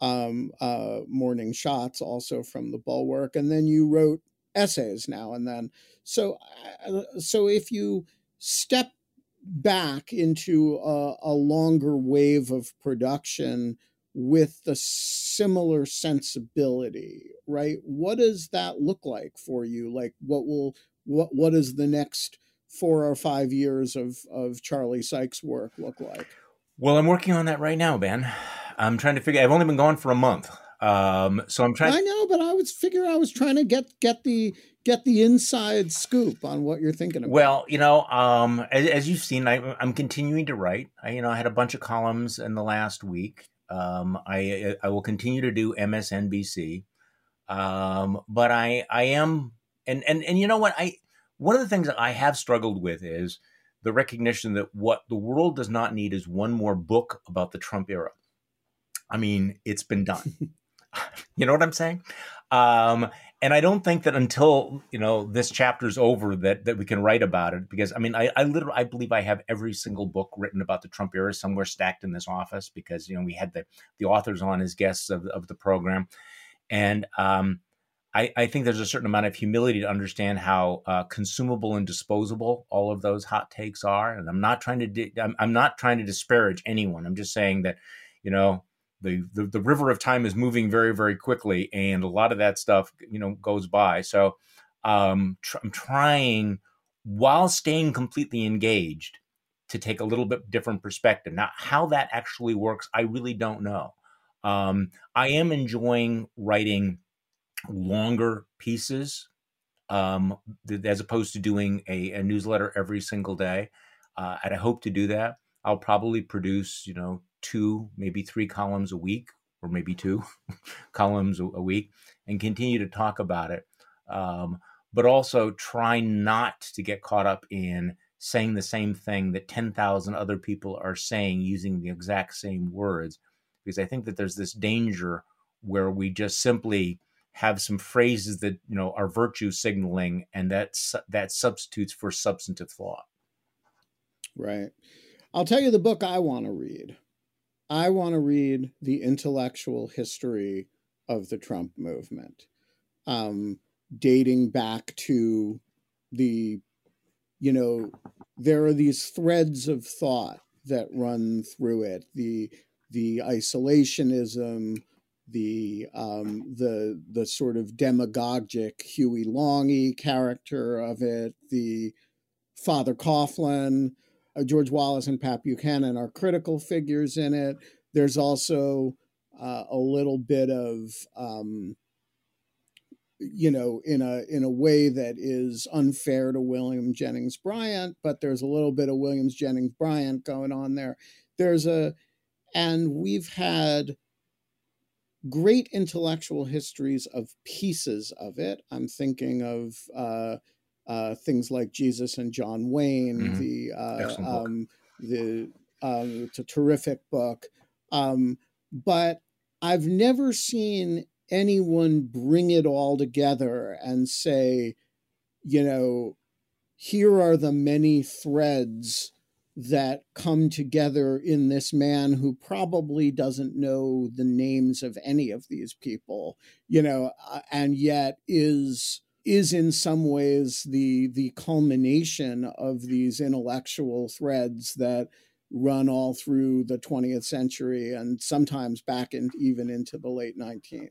Morning Shots, also from the Bulwark, and then you wrote essays now and then. So if you step back into a longer wave of production with the similar sensibility, right? What does that look like for you? Like, what is the next 4 or 5 years of Charlie Sykes' work look like? Well, I'm working on that right now, Ben. I'm trying to figure. I've only been gone for a month, so I'm trying. I know, but I was trying to get the inside scoop on what you're thinking about. Well, as you've seen, I'm continuing to write. I had a bunch of columns in the last week. I will continue to do MSNBC, but I am, and you know what? One of the things that I have struggled with is the recognition that what the world does not need is one more book about the Trump era. I mean, it's been done. You know what I'm saying? And I don't think that until, this chapter's over that we can write about it, because I believe I have every single book written about the Trump era somewhere stacked in this office, because, we had the authors on as guests of the program. And I think there's a certain amount of humility to understand how consumable and disposable all of those hot takes are. And I'm not trying to disparage anyone. I'm just saying that, the river of time is moving very, very quickly, and a lot of that stuff, goes by. So I'm trying, while staying completely engaged, to take a little bit different perspective. Now, how that actually works, I really don't know. I am enjoying writing longer pieces, as opposed to doing a newsletter every single day. And I hope to do that. I'll probably produce, 2, maybe 3 columns a week, or maybe 2 columns a week, and continue to talk about it. But also try not to get caught up in saying the same thing that 10,000 other people are saying using the exact same words, because I think that there's this danger where we just simply have some phrases that, are virtue signaling, and that substitutes for substantive thought. Right. I'll tell you the book I want to read. I want to read The Intellectual History of the Trump Movement, dating back to the, there are these threads of thought that run through it. The isolationism, the sort of demagogic Huey Long-y character of it, the Father Coughlin, George Wallace and Pat Buchanan are critical figures in it. There's also a little bit of, in a way that is unfair to William Jennings Bryan, but there's a little bit of William Jennings Bryan going on there. And we've had great intellectual histories of pieces of it. I'm thinking of things like Jesus and John Wayne. Mm-hmm. It's a terrific book, but I've never seen anyone bring it all together and say, here are the many threads that come together in this man who probably doesn't know the names of any of these people, and yet is in some ways the culmination of these intellectual threads that run all through the 20th century and sometimes back even into the late 19th.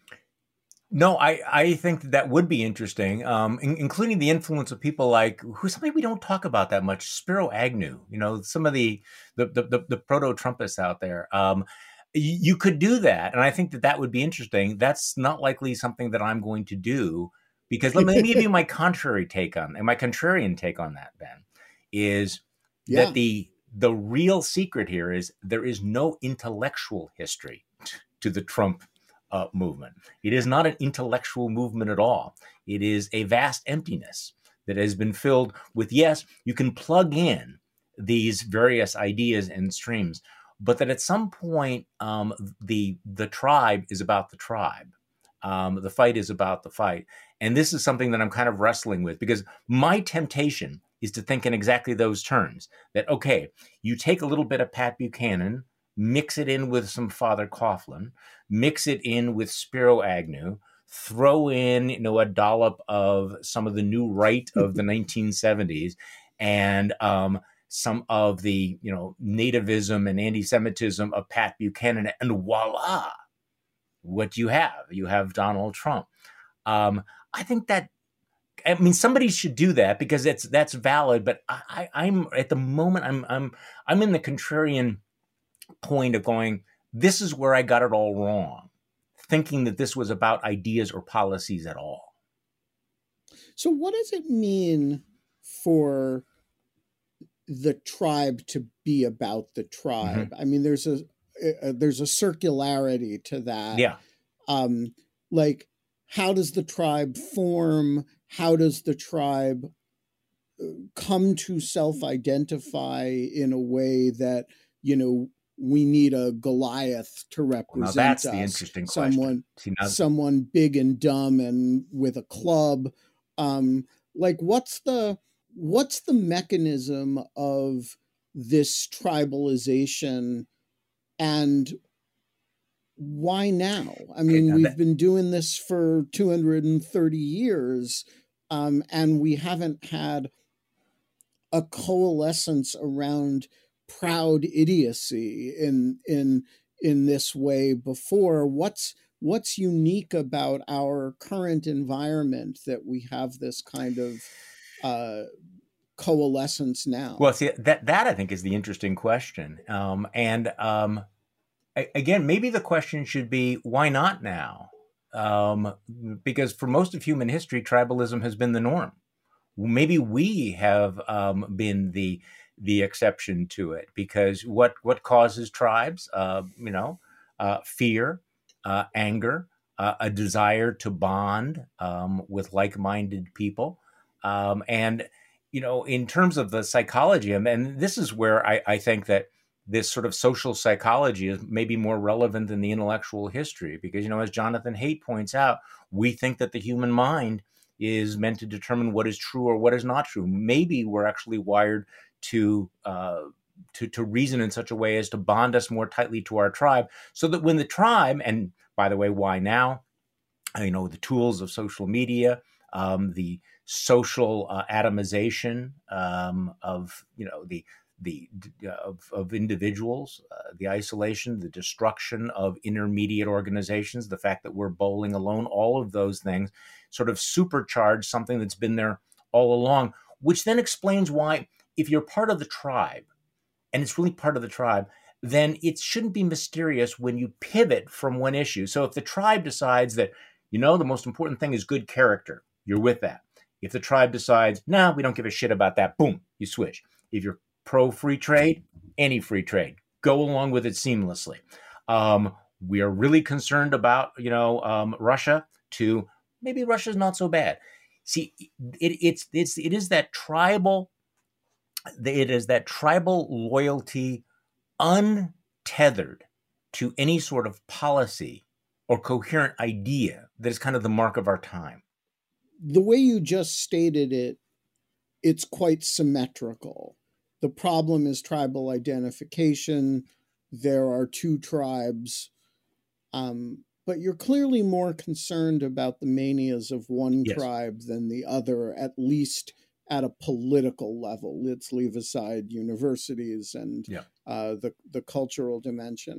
No, I think that would be interesting, including the influence of people like, who's somebody we don't talk about that much, Spiro Agnew, some of the proto-Trumpists out there. You could do that, and I think that would be interesting. That's not likely something that I'm going to do, because let me give you my contrarian take on that, Ben, is that the real secret here is there is no intellectual history to the Trump movement. It is not an intellectual movement at all. It is a vast emptiness that has been filled with, yes, you can plug in these various ideas and streams, but that at some point the tribe is about the tribe. The fight is about the fight. And this is something that I'm kind of wrestling with, because my temptation is to think in exactly those terms, that, okay, you take a little bit of Pat Buchanan, mix it in with some Father Coughlin, mix it in with Spiro Agnew, throw in, a dollop of some of the new right of the 1970s, and some of the, nativism and anti-Semitism of Pat Buchanan, and voila, what do you have? You have Donald Trump. I think that, somebody should do that, because that's valid. But I'm at the moment, I'm in the contrarian point of going, this is where I got it all wrong, thinking that this was about ideas or policies at all. So what does it mean for the tribe to be about the tribe? Mm-hmm. There's a circularity to that. Yeah. Like, how does the tribe form? How does the tribe come to self-identify in a way that, we need a Goliath to represent us? That's the interesting question. Someone big and dumb and with a club. What's the mechanism of this tribalization, and why now? We've been doing this for 230 years, and we haven't had a coalescence around proud idiocy in in this way before. What's unique about our current environment that we have this kind of coalescence now? Well, see, that I think is the interesting question. Again, maybe the question should be, why not now? Because for most of human history, tribalism has been the norm. Maybe we have been the exception to it, because what causes tribes? Fear, anger, a desire to bond with like-minded people, and in terms of the psychology, and this is where I think that this sort of social psychology is maybe more relevant than the intellectual history, because as Jonathan Haidt points out, we think that the human mind is meant to determine what is true or what is not true. Maybe we're actually wired to reason in such a way as to bond us more tightly to our tribe, so that when the tribe, and by the way, why now? The tools of social media, the social atomization of of individuals, the isolation, the destruction of intermediate organizations, the fact that we're bowling alone, all of those things sort of supercharge something that's been there all along, which then explains why, if you're part of the tribe, and it's really part of the tribe, then it shouldn't be mysterious when you pivot from one issue. So if the tribe decides that, the most important thing is good character, you're with that. If the tribe decides, no, we don't give a shit about that, boom, you switch. If you're pro-free trade, any free trade, go along with it seamlessly. We are really concerned about, Russia, to maybe Russia's not so bad. See, it is that tribal loyalty untethered to any sort of policy or coherent idea that is kind of the mark of our time. The way you just stated it, it's quite symmetrical. The problem is tribal identification. There are two tribes. But you're clearly more concerned about the manias of one tribe than the other, at least at a political level. Let's leave aside universities and the cultural dimension.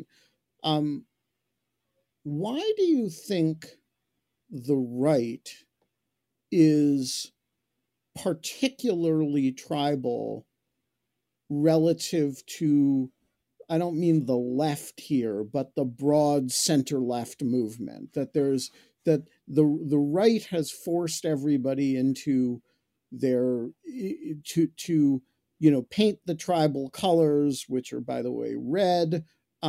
Why do you think the right is particularly tribal relative to, I don't mean the left here, but the broad center-left movement? That the right has forced everybody into their to paint the tribal colors, which are, by the way, red,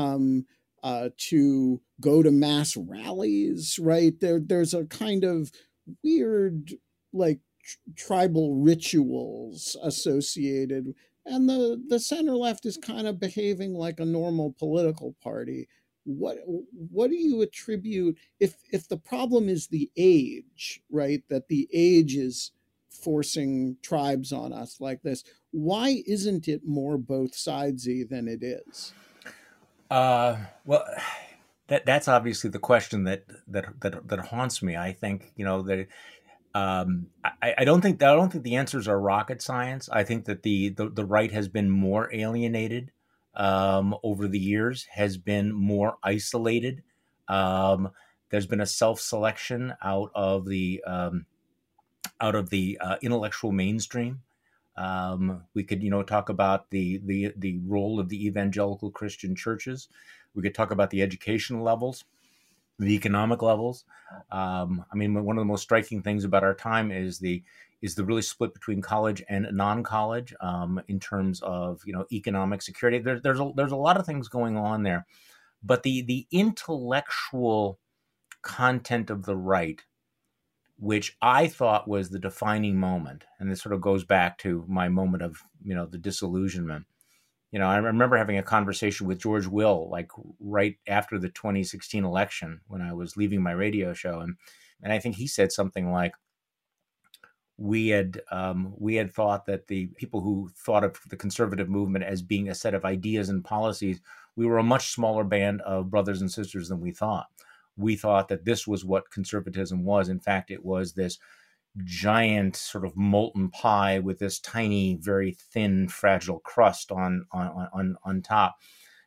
to go to mass rallies, right? There's a kind of weird, like, tribal rituals associated, and the center left is kind of behaving like a normal political party. What do you attribute, if the problem is the age, right? That the age is forcing tribes on us like this, why isn't it more both sidesy than it is? Well, that's obviously the question that haunts me. I think that I don't think the answers are rocket science. I think that the right has been more alienated over the years, has been more isolated. There's been a self-selection out of the intellectual mainstream. We could, talk about the role of the evangelical Christian churches. We could talk about the educational levels, the economic levels. One of the most striking things about our time is the really split between college and non-college in terms of economic security. There's a lot of things going on there, but the intellectual content of the right, which I thought was the defining moment, and this sort of goes back to my moment of the disillusionment. I remember having a conversation with George Will, like right after the 2016 election, when I was leaving my radio show, and I think he said something like, we had thought that the people who thought of the conservative movement as being a set of ideas and policies, we were a much smaller band of brothers and sisters than we thought. We thought that this was what conservatism was. In fact, it was this giant sort of molten pie with this tiny, very thin, fragile crust on top.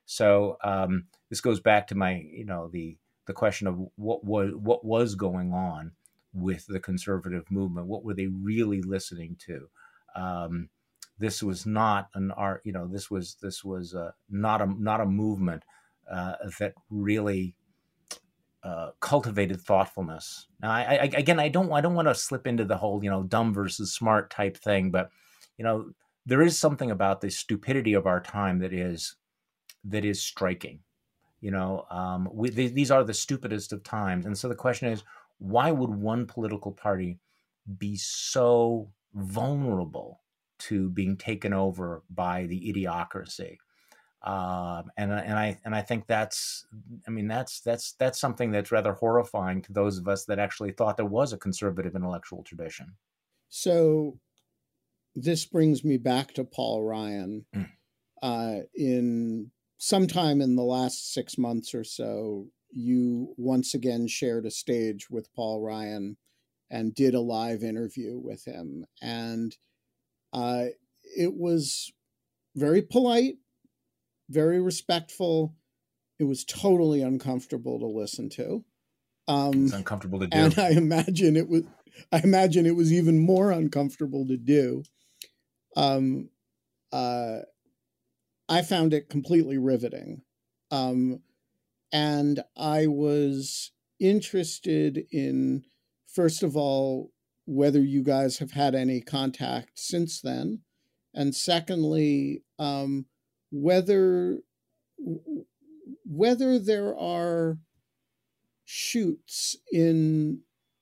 So this goes back to my, the question of what was going on with the conservative movement. What were they really listening to? This was not an art. This was not a movement that really cultivated thoughtfulness. Now, I don't want to slip into the whole dumb versus smart type thing, but there is something about the stupidity of our time that is striking. These are the stupidest of times, and so the question is, why would one political party be so vulnerable to being taken over by the idiocracy? And I think that's something that's rather horrifying to those of us that actually thought there was a conservative intellectual tradition. So this brings me back to Paul Ryan. In sometime in the last 6 months or so, you once again shared a stage with Paul Ryan and did a live interview with him. And it was very polite, very respectful. It was totally uncomfortable to listen to. It's uncomfortable to do. And I imagine it was even more uncomfortable to do. I found it completely riveting. And I was interested in, first of all, whether you guys have had any contact since then. And secondly, whether there are shoots in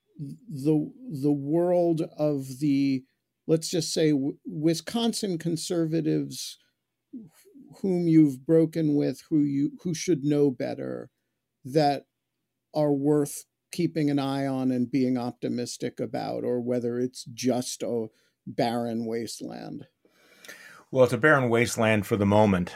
the world of the, let's just say, Wisconsin conservatives whom you've broken with, who should know better, that are worth keeping an eye on and being optimistic about, or whether it's just a barren wasteland. Well, it's a barren wasteland for the moment,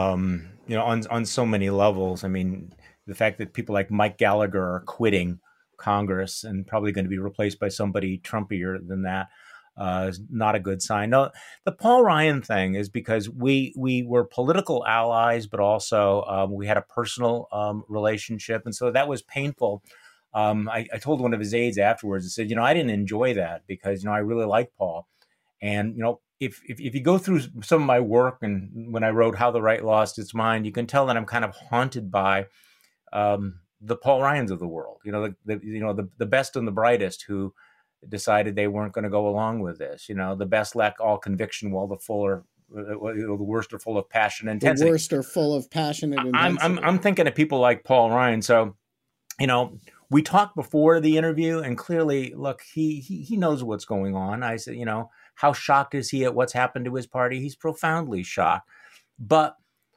on so many levels. I mean, the fact that people like Mike Gallagher are quitting Congress and probably going to be replaced by somebody Trumpier than that is not a good sign. No, the Paul Ryan thing is because we were political allies, but also we had a personal relationship. And so that was painful. I told one of his aides afterwards, I said, I didn't enjoy that because, I really like Paul. And, if you go through some of my work and when I wrote How the Right Lost Its Mind, you can tell that I'm kind of haunted by the Paul Ryans of the world, the best and the brightest who decided they weren't going to go along with this. The best lack all conviction, while the worst are full of passion and intensity. The worst are full of passion and intensity. I'm thinking of people like Paul Ryan. So, we talked before the interview, and clearly, look, he knows what's going on. I said, how shocked is he at what's happened to his party? He's profoundly shocked. But,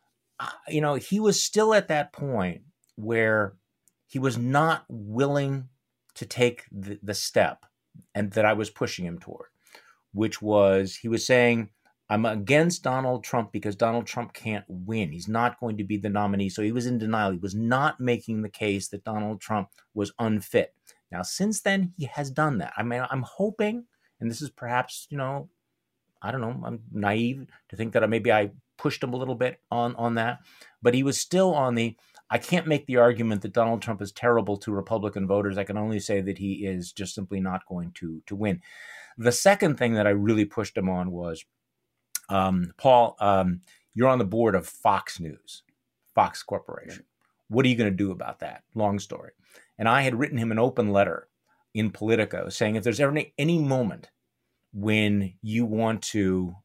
he was still at that point where he was not willing to take the step and that I was pushing him toward, which was, he was saying, I'm against Donald Trump because Donald Trump can't win. He's not going to be the nominee. So he was in denial. He was not making the case that Donald Trump was unfit. Now, since then, he has done that. I mean, I'm hoping, and this is perhaps, I don't know, I'm naive to think that maybe I pushed him a little bit on that, but he was still on I can't make the argument that Donald Trump is terrible to Republican voters. I can only say that he is just simply not going to win. The second thing that I really pushed him on was, Paul, you're on the board of Fox News, Fox Corporation. What are you going to do about that? Long story. And I had written him an open letter in Politico saying, if there's ever any moment when you want to,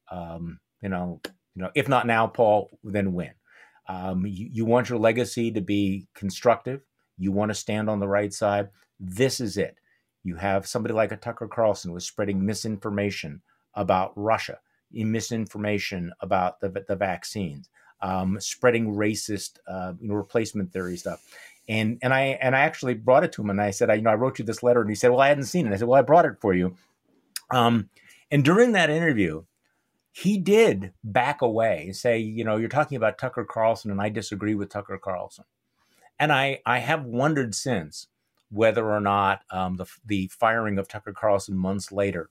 if not now, Paul, then when? You want your legacy to be constructive. You want to stand on the right side. This is it. You have somebody like a Tucker Carlson who is spreading misinformation about Russia, misinformation about the vaccines, spreading racist, replacement theory stuff. And I actually brought it to him, and I said, I wrote you this letter, and he said, well, I hadn't seen it. I said, well, I brought it for you. And during that interview, he did back away and say, you're talking about Tucker Carlson, and I disagree with Tucker Carlson. And I have wondered since whether or not the firing of Tucker Carlson months later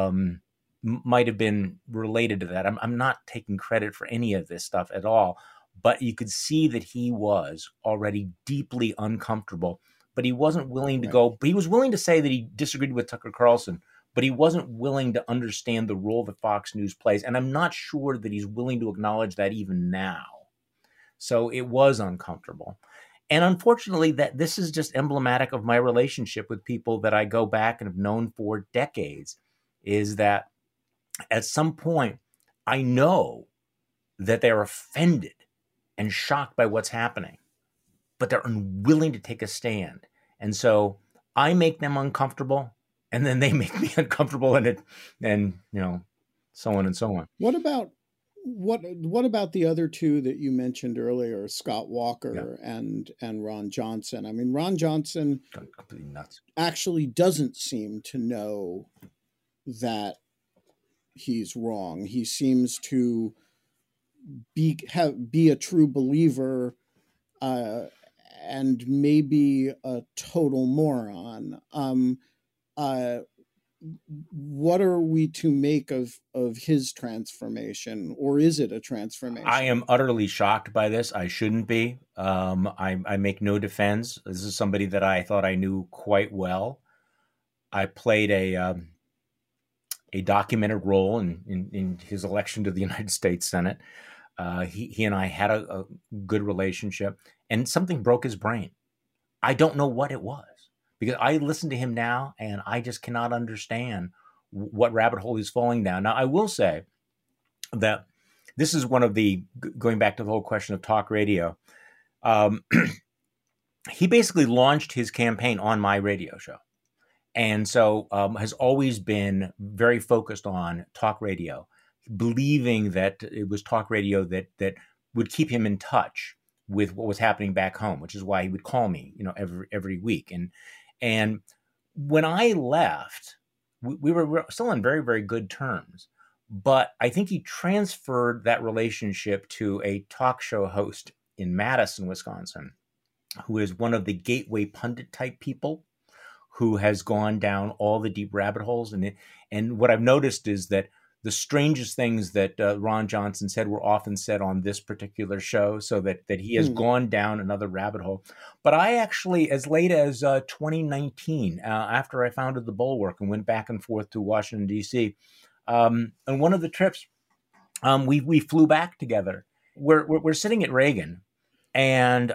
might have been related to that. I'm not taking credit for any of this stuff at all, but you could see that he was already deeply uncomfortable, but he wasn't willing to go. But he was willing to say that he disagreed with Tucker Carlson, but he wasn't willing to understand the role that Fox News plays. And I'm not sure that he's willing to acknowledge that even now. So it was uncomfortable. And unfortunately, that this is just emblematic of my relationship with people that I go back and have known for decades, is that at some point, I know that they're offended and shocked by what's happening, but they're unwilling to take a stand. And so I make them uncomfortable, and then they make me uncomfortable, and so on and so on. What about the other two that you mentioned earlier, Scott Walker and Ron Johnson? I mean, Ron Johnson completely nuts. Actually doesn't seem to know that he's wrong. He seems to be a true believer, and maybe a total moron. What are we to make of his transformation, or is it a transformation? I am utterly shocked by this. I shouldn't be. I make no defense. This is somebody that I thought I knew quite well. I played a documented role in his election to the United States Senate. He and I had a good relationship, and something broke his brain. I don't know what it was, because I listen to him now and I just cannot understand what rabbit hole he's falling down. Now, I will say that this is one of the, going back to the whole question of talk radio, he basically launched his campaign on my radio show. And so has always been very focused on talk radio, believing that it was talk radio that would keep him in touch with what was happening back home, which is why he would call me, every week. And when I left, we were still on very, very good terms. But I think he transferred that relationship to a talk show host in Madison, Wisconsin, who is one of the gateway pundit type people who has gone down all the deep rabbit holes. And what I've noticed is that the strangest things that Ron Johnson said were often said on this particular show, so that he has gone down another rabbit hole. But I actually, as late as 2019, after I founded the Bulwark and went back and forth to Washington, D.C., on one of the trips, we flew back together. We're sitting at Reagan, and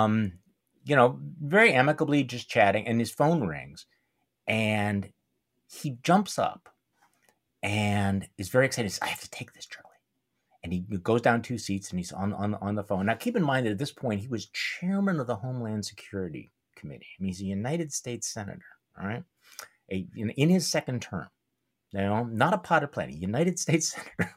very amicably just chatting, and his phone rings, and he jumps up and is very excited. He says, "I have to take this, Charlie." And he goes down 2 seats, and he's on the phone. Now, keep in mind that at this point, he was chairman of the Homeland Security Committee. I mean, he's a United States senator, all right, in his second term. Not a potted plant, a United States senator.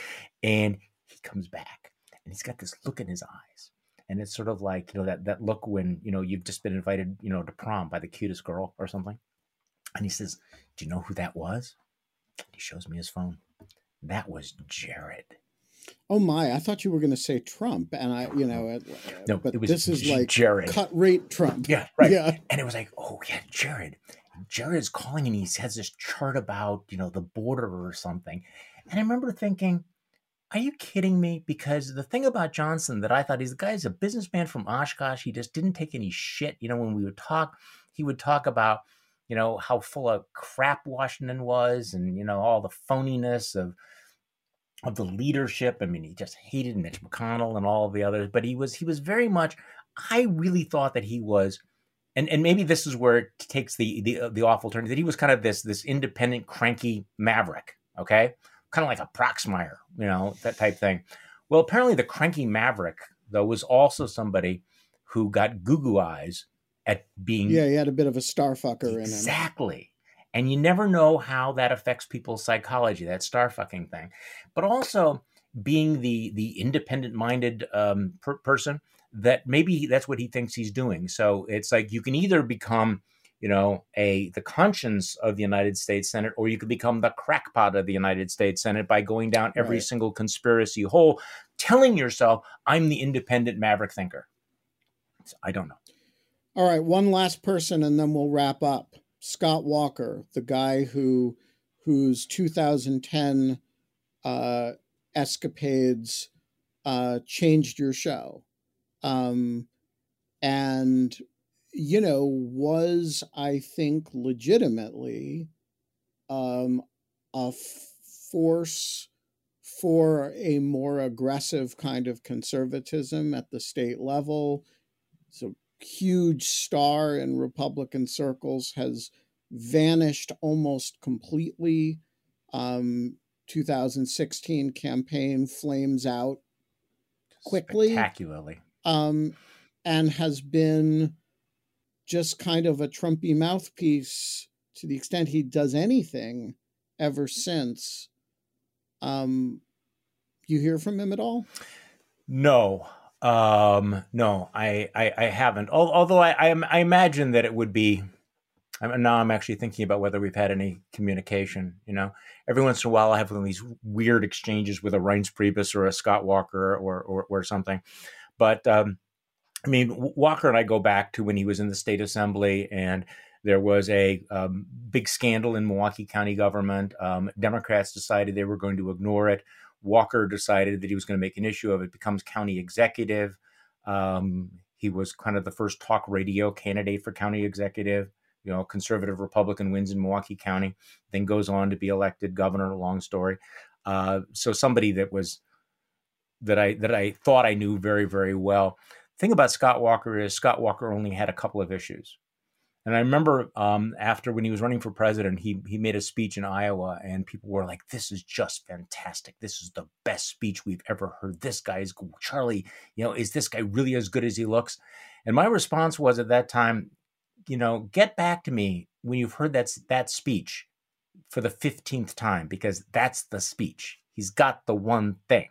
And he comes back, and he's got this look in his eyes. And it's sort of like, that look when, you've just been invited, to prom by the cutest girl or something. And he says, "Do you know who that was?" He shows me his phone. That was Jared. Oh my! I thought you were going to say Trump, and no, but it was this is like Jared. Cut rate Trump. Yeah, right. Yeah, and it was like, oh yeah, Jared. Jared's calling, and he has this chart about the border or something. And I remember thinking, are you kidding me? Because the thing about Johnson that I thought, the guy's a businessman from Oshkosh. He just didn't take any shit. When we would talk, he would talk about how full of crap Washington was, and all the phoniness of the leadership. I mean, he just hated Mitch McConnell and all of the others. But he was very much. I really thought that he was, and maybe this is where it takes the awful turn, that he was kind of this independent, cranky maverick. Okay, kind of like a Proxmire, that type thing. Well, apparently the cranky maverick though was also somebody who got goo eyes at being. Yeah, he had a bit of a starfucker in him. Exactly. And you never know how that affects people's psychology, that star fucking thing. But also being the independent-minded person, that maybe that's what he thinks he's doing. So it's like you can either become, the conscience of the United States Senate, or you could become the crackpot of the United States Senate by going down every single conspiracy hole, telling yourself, I'm the independent maverick thinker. So I don't know. All right, one last person, and then we'll wrap up. Scott Walker, the guy whose 2010 escapades changed your show. And, was, I think, legitimately a force for a more aggressive kind of conservatism at the state level. It's a huge star in Republican circles, has vanished almost completely. 2016 campaign flames out quickly, spectacularly, and has been just kind of a Trumpy mouthpiece to the extent he does anything ever since. You hear from him at all? No, no, I haven't. Although I imagine that it would be. Now I'm actually thinking about whether we've had any communication. Every once in a while I have one of these weird exchanges with a Reince Priebus or a Scott Walker or something. But Walker and I go back to when he was in the state assembly, and there was a big scandal in Milwaukee County government. Democrats decided they were going to ignore it. Walker decided that he was going to make an issue of it, becomes county executive. He was kind of the first talk radio candidate for county executive. Conservative Republican wins in Milwaukee County, then goes on to be elected governor. Long story. So somebody that I thought I knew very, very well. The thing about Scott Walker is Scott Walker only had a couple of issues. And I remember after when he was running for president, he made a speech in Iowa, and people were like, "This is just fantastic. This is the best speech we've ever heard. This guy is Charlie. Is this guy really as good as he looks?" And my response was at that time, get back to me when you've heard that speech for the 15th time, because that's the speech. He's got the one thing,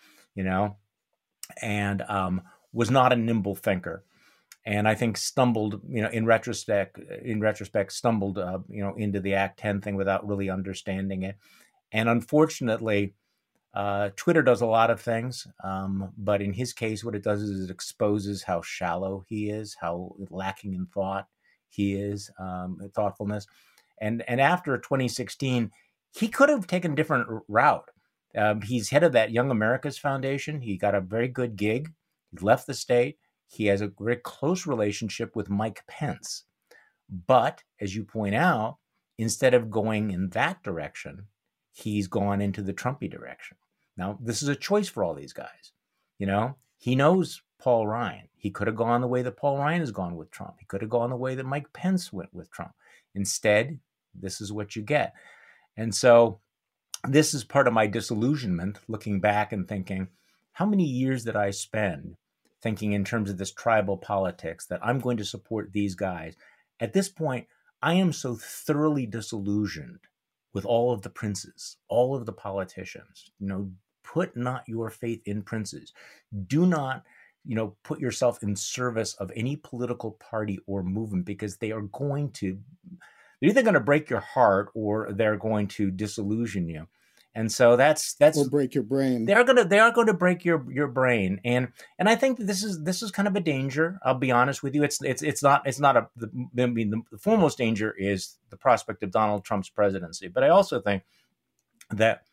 and was not a nimble thinker. And I think stumbled, in retrospect, stumbled, into the Act 10 thing without really understanding it. And unfortunately, Twitter does a lot of things, but in his case, what it does is it exposes how shallow he is, how lacking in thought he is, thoughtfulness. And after 2016, he could have taken a different route. He's head of that Young America's Foundation. He got a very good gig. He left the state. He has a very close relationship with Mike Pence. But as you point out, instead of going in that direction, he's gone into the Trumpy direction. Now, this is a choice for all these guys. He knows Paul Ryan. He could have gone the way that Paul Ryan has gone with Trump. He could have gone the way that Mike Pence went with Trump. Instead, this is what you get. And so this is part of my disillusionment, looking back and thinking, how many years did I spend thinking in terms of this tribal politics, that I'm going to support these guys? At this point, I am so thoroughly disillusioned with all of the princes, all of the politicians. Put not your faith in princes. Do not, put yourself in service of any political party or movement, because they're either going to break your heart or they're going to disillusion you. And so that's or break your brain. They are going to break your brain, and I think that this is kind of a danger. I'll be honest with you. It's not the foremost danger is the prospect of Donald Trump's presidency, but I also think that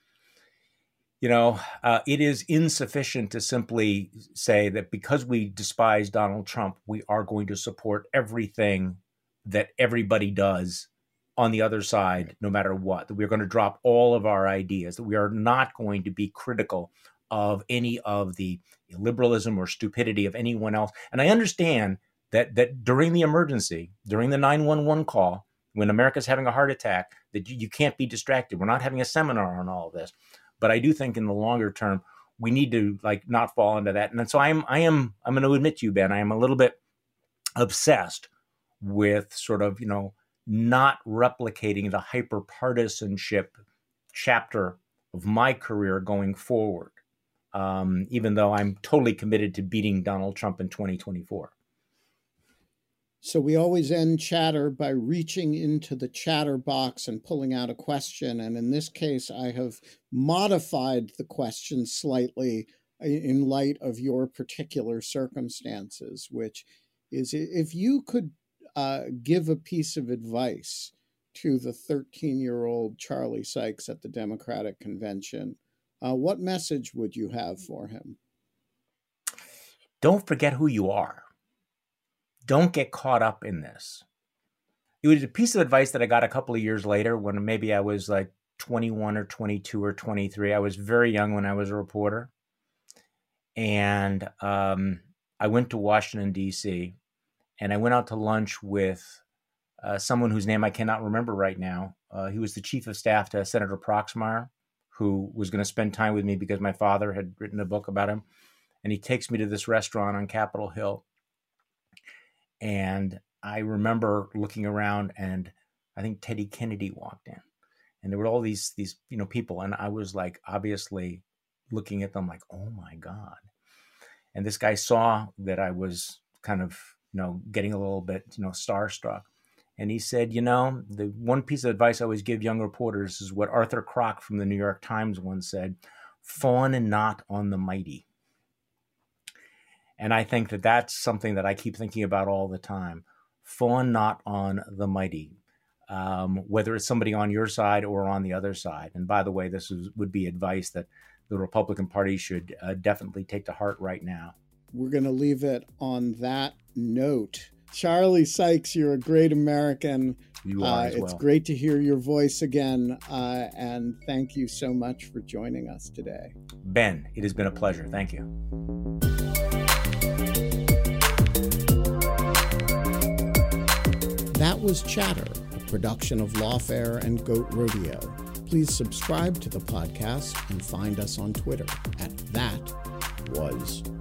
it is insufficient to simply say that because we despise Donald Trump, we are going to support everything that everybody does on the other side, no matter what, that we're going to drop all of our ideas, that we are not going to be critical of any of the liberalism or stupidity of anyone else. And I understand that during the emergency, during the 911 call, when America's having a heart attack, that you can't be distracted. We're not having a seminar on all of this. But I do think in the longer term, we need to not fall into that. And so I'm going to admit to you, Ben, I am a little bit obsessed with sort of, not replicating the hyper-partisanship chapter of my career going forward, even though I'm totally committed to beating Donald Trump in 2024. So we always end chatter by reaching into the chatter box and pulling out a question. And in this case, I have modified the question slightly in light of your particular circumstances, which is, if you could give a piece of advice to the 13-year-old Charlie Sykes at the Democratic Convention, what message would you have for him? don't forget who you are. Don't get caught up in this. It was a piece of advice that I got a couple of years later when maybe I was like 21 or 22 or 23. I was very young when I was a reporter. And I went to Washington, D.C., and I went out to lunch with someone whose name I cannot remember right now. He was the chief of staff to Senator Proxmire, who was going to spend time with me because my father had written a book about him. And he takes me to this restaurant on Capitol Hill. And I remember looking around, and I think Teddy Kennedy walked in. And there were all these people. And I was like, obviously looking at them like, oh my God. And this guy saw that I was kind of, getting a little bit, starstruck. And he said, the one piece of advice I always give young reporters is what Arthur Kroc from the New York Times once said, fawn not on the mighty. And I think that that's something that I keep thinking about all the time. Fawn not on the mighty, whether it's somebody on your side or on the other side. And by the way, this would be advice that the Republican Party should definitely take to heart right now. We're going to leave it on that note. Charlie Sykes, you're a great American. You are as well. It's great to hear your voice again. And thank you so much for joining us today. Ben, it has been a pleasure. Thank you. That was Chatter, a production of Lawfare and Goat Rodeo. Please subscribe to the podcast and find us on Twitter at ThatWasChatter.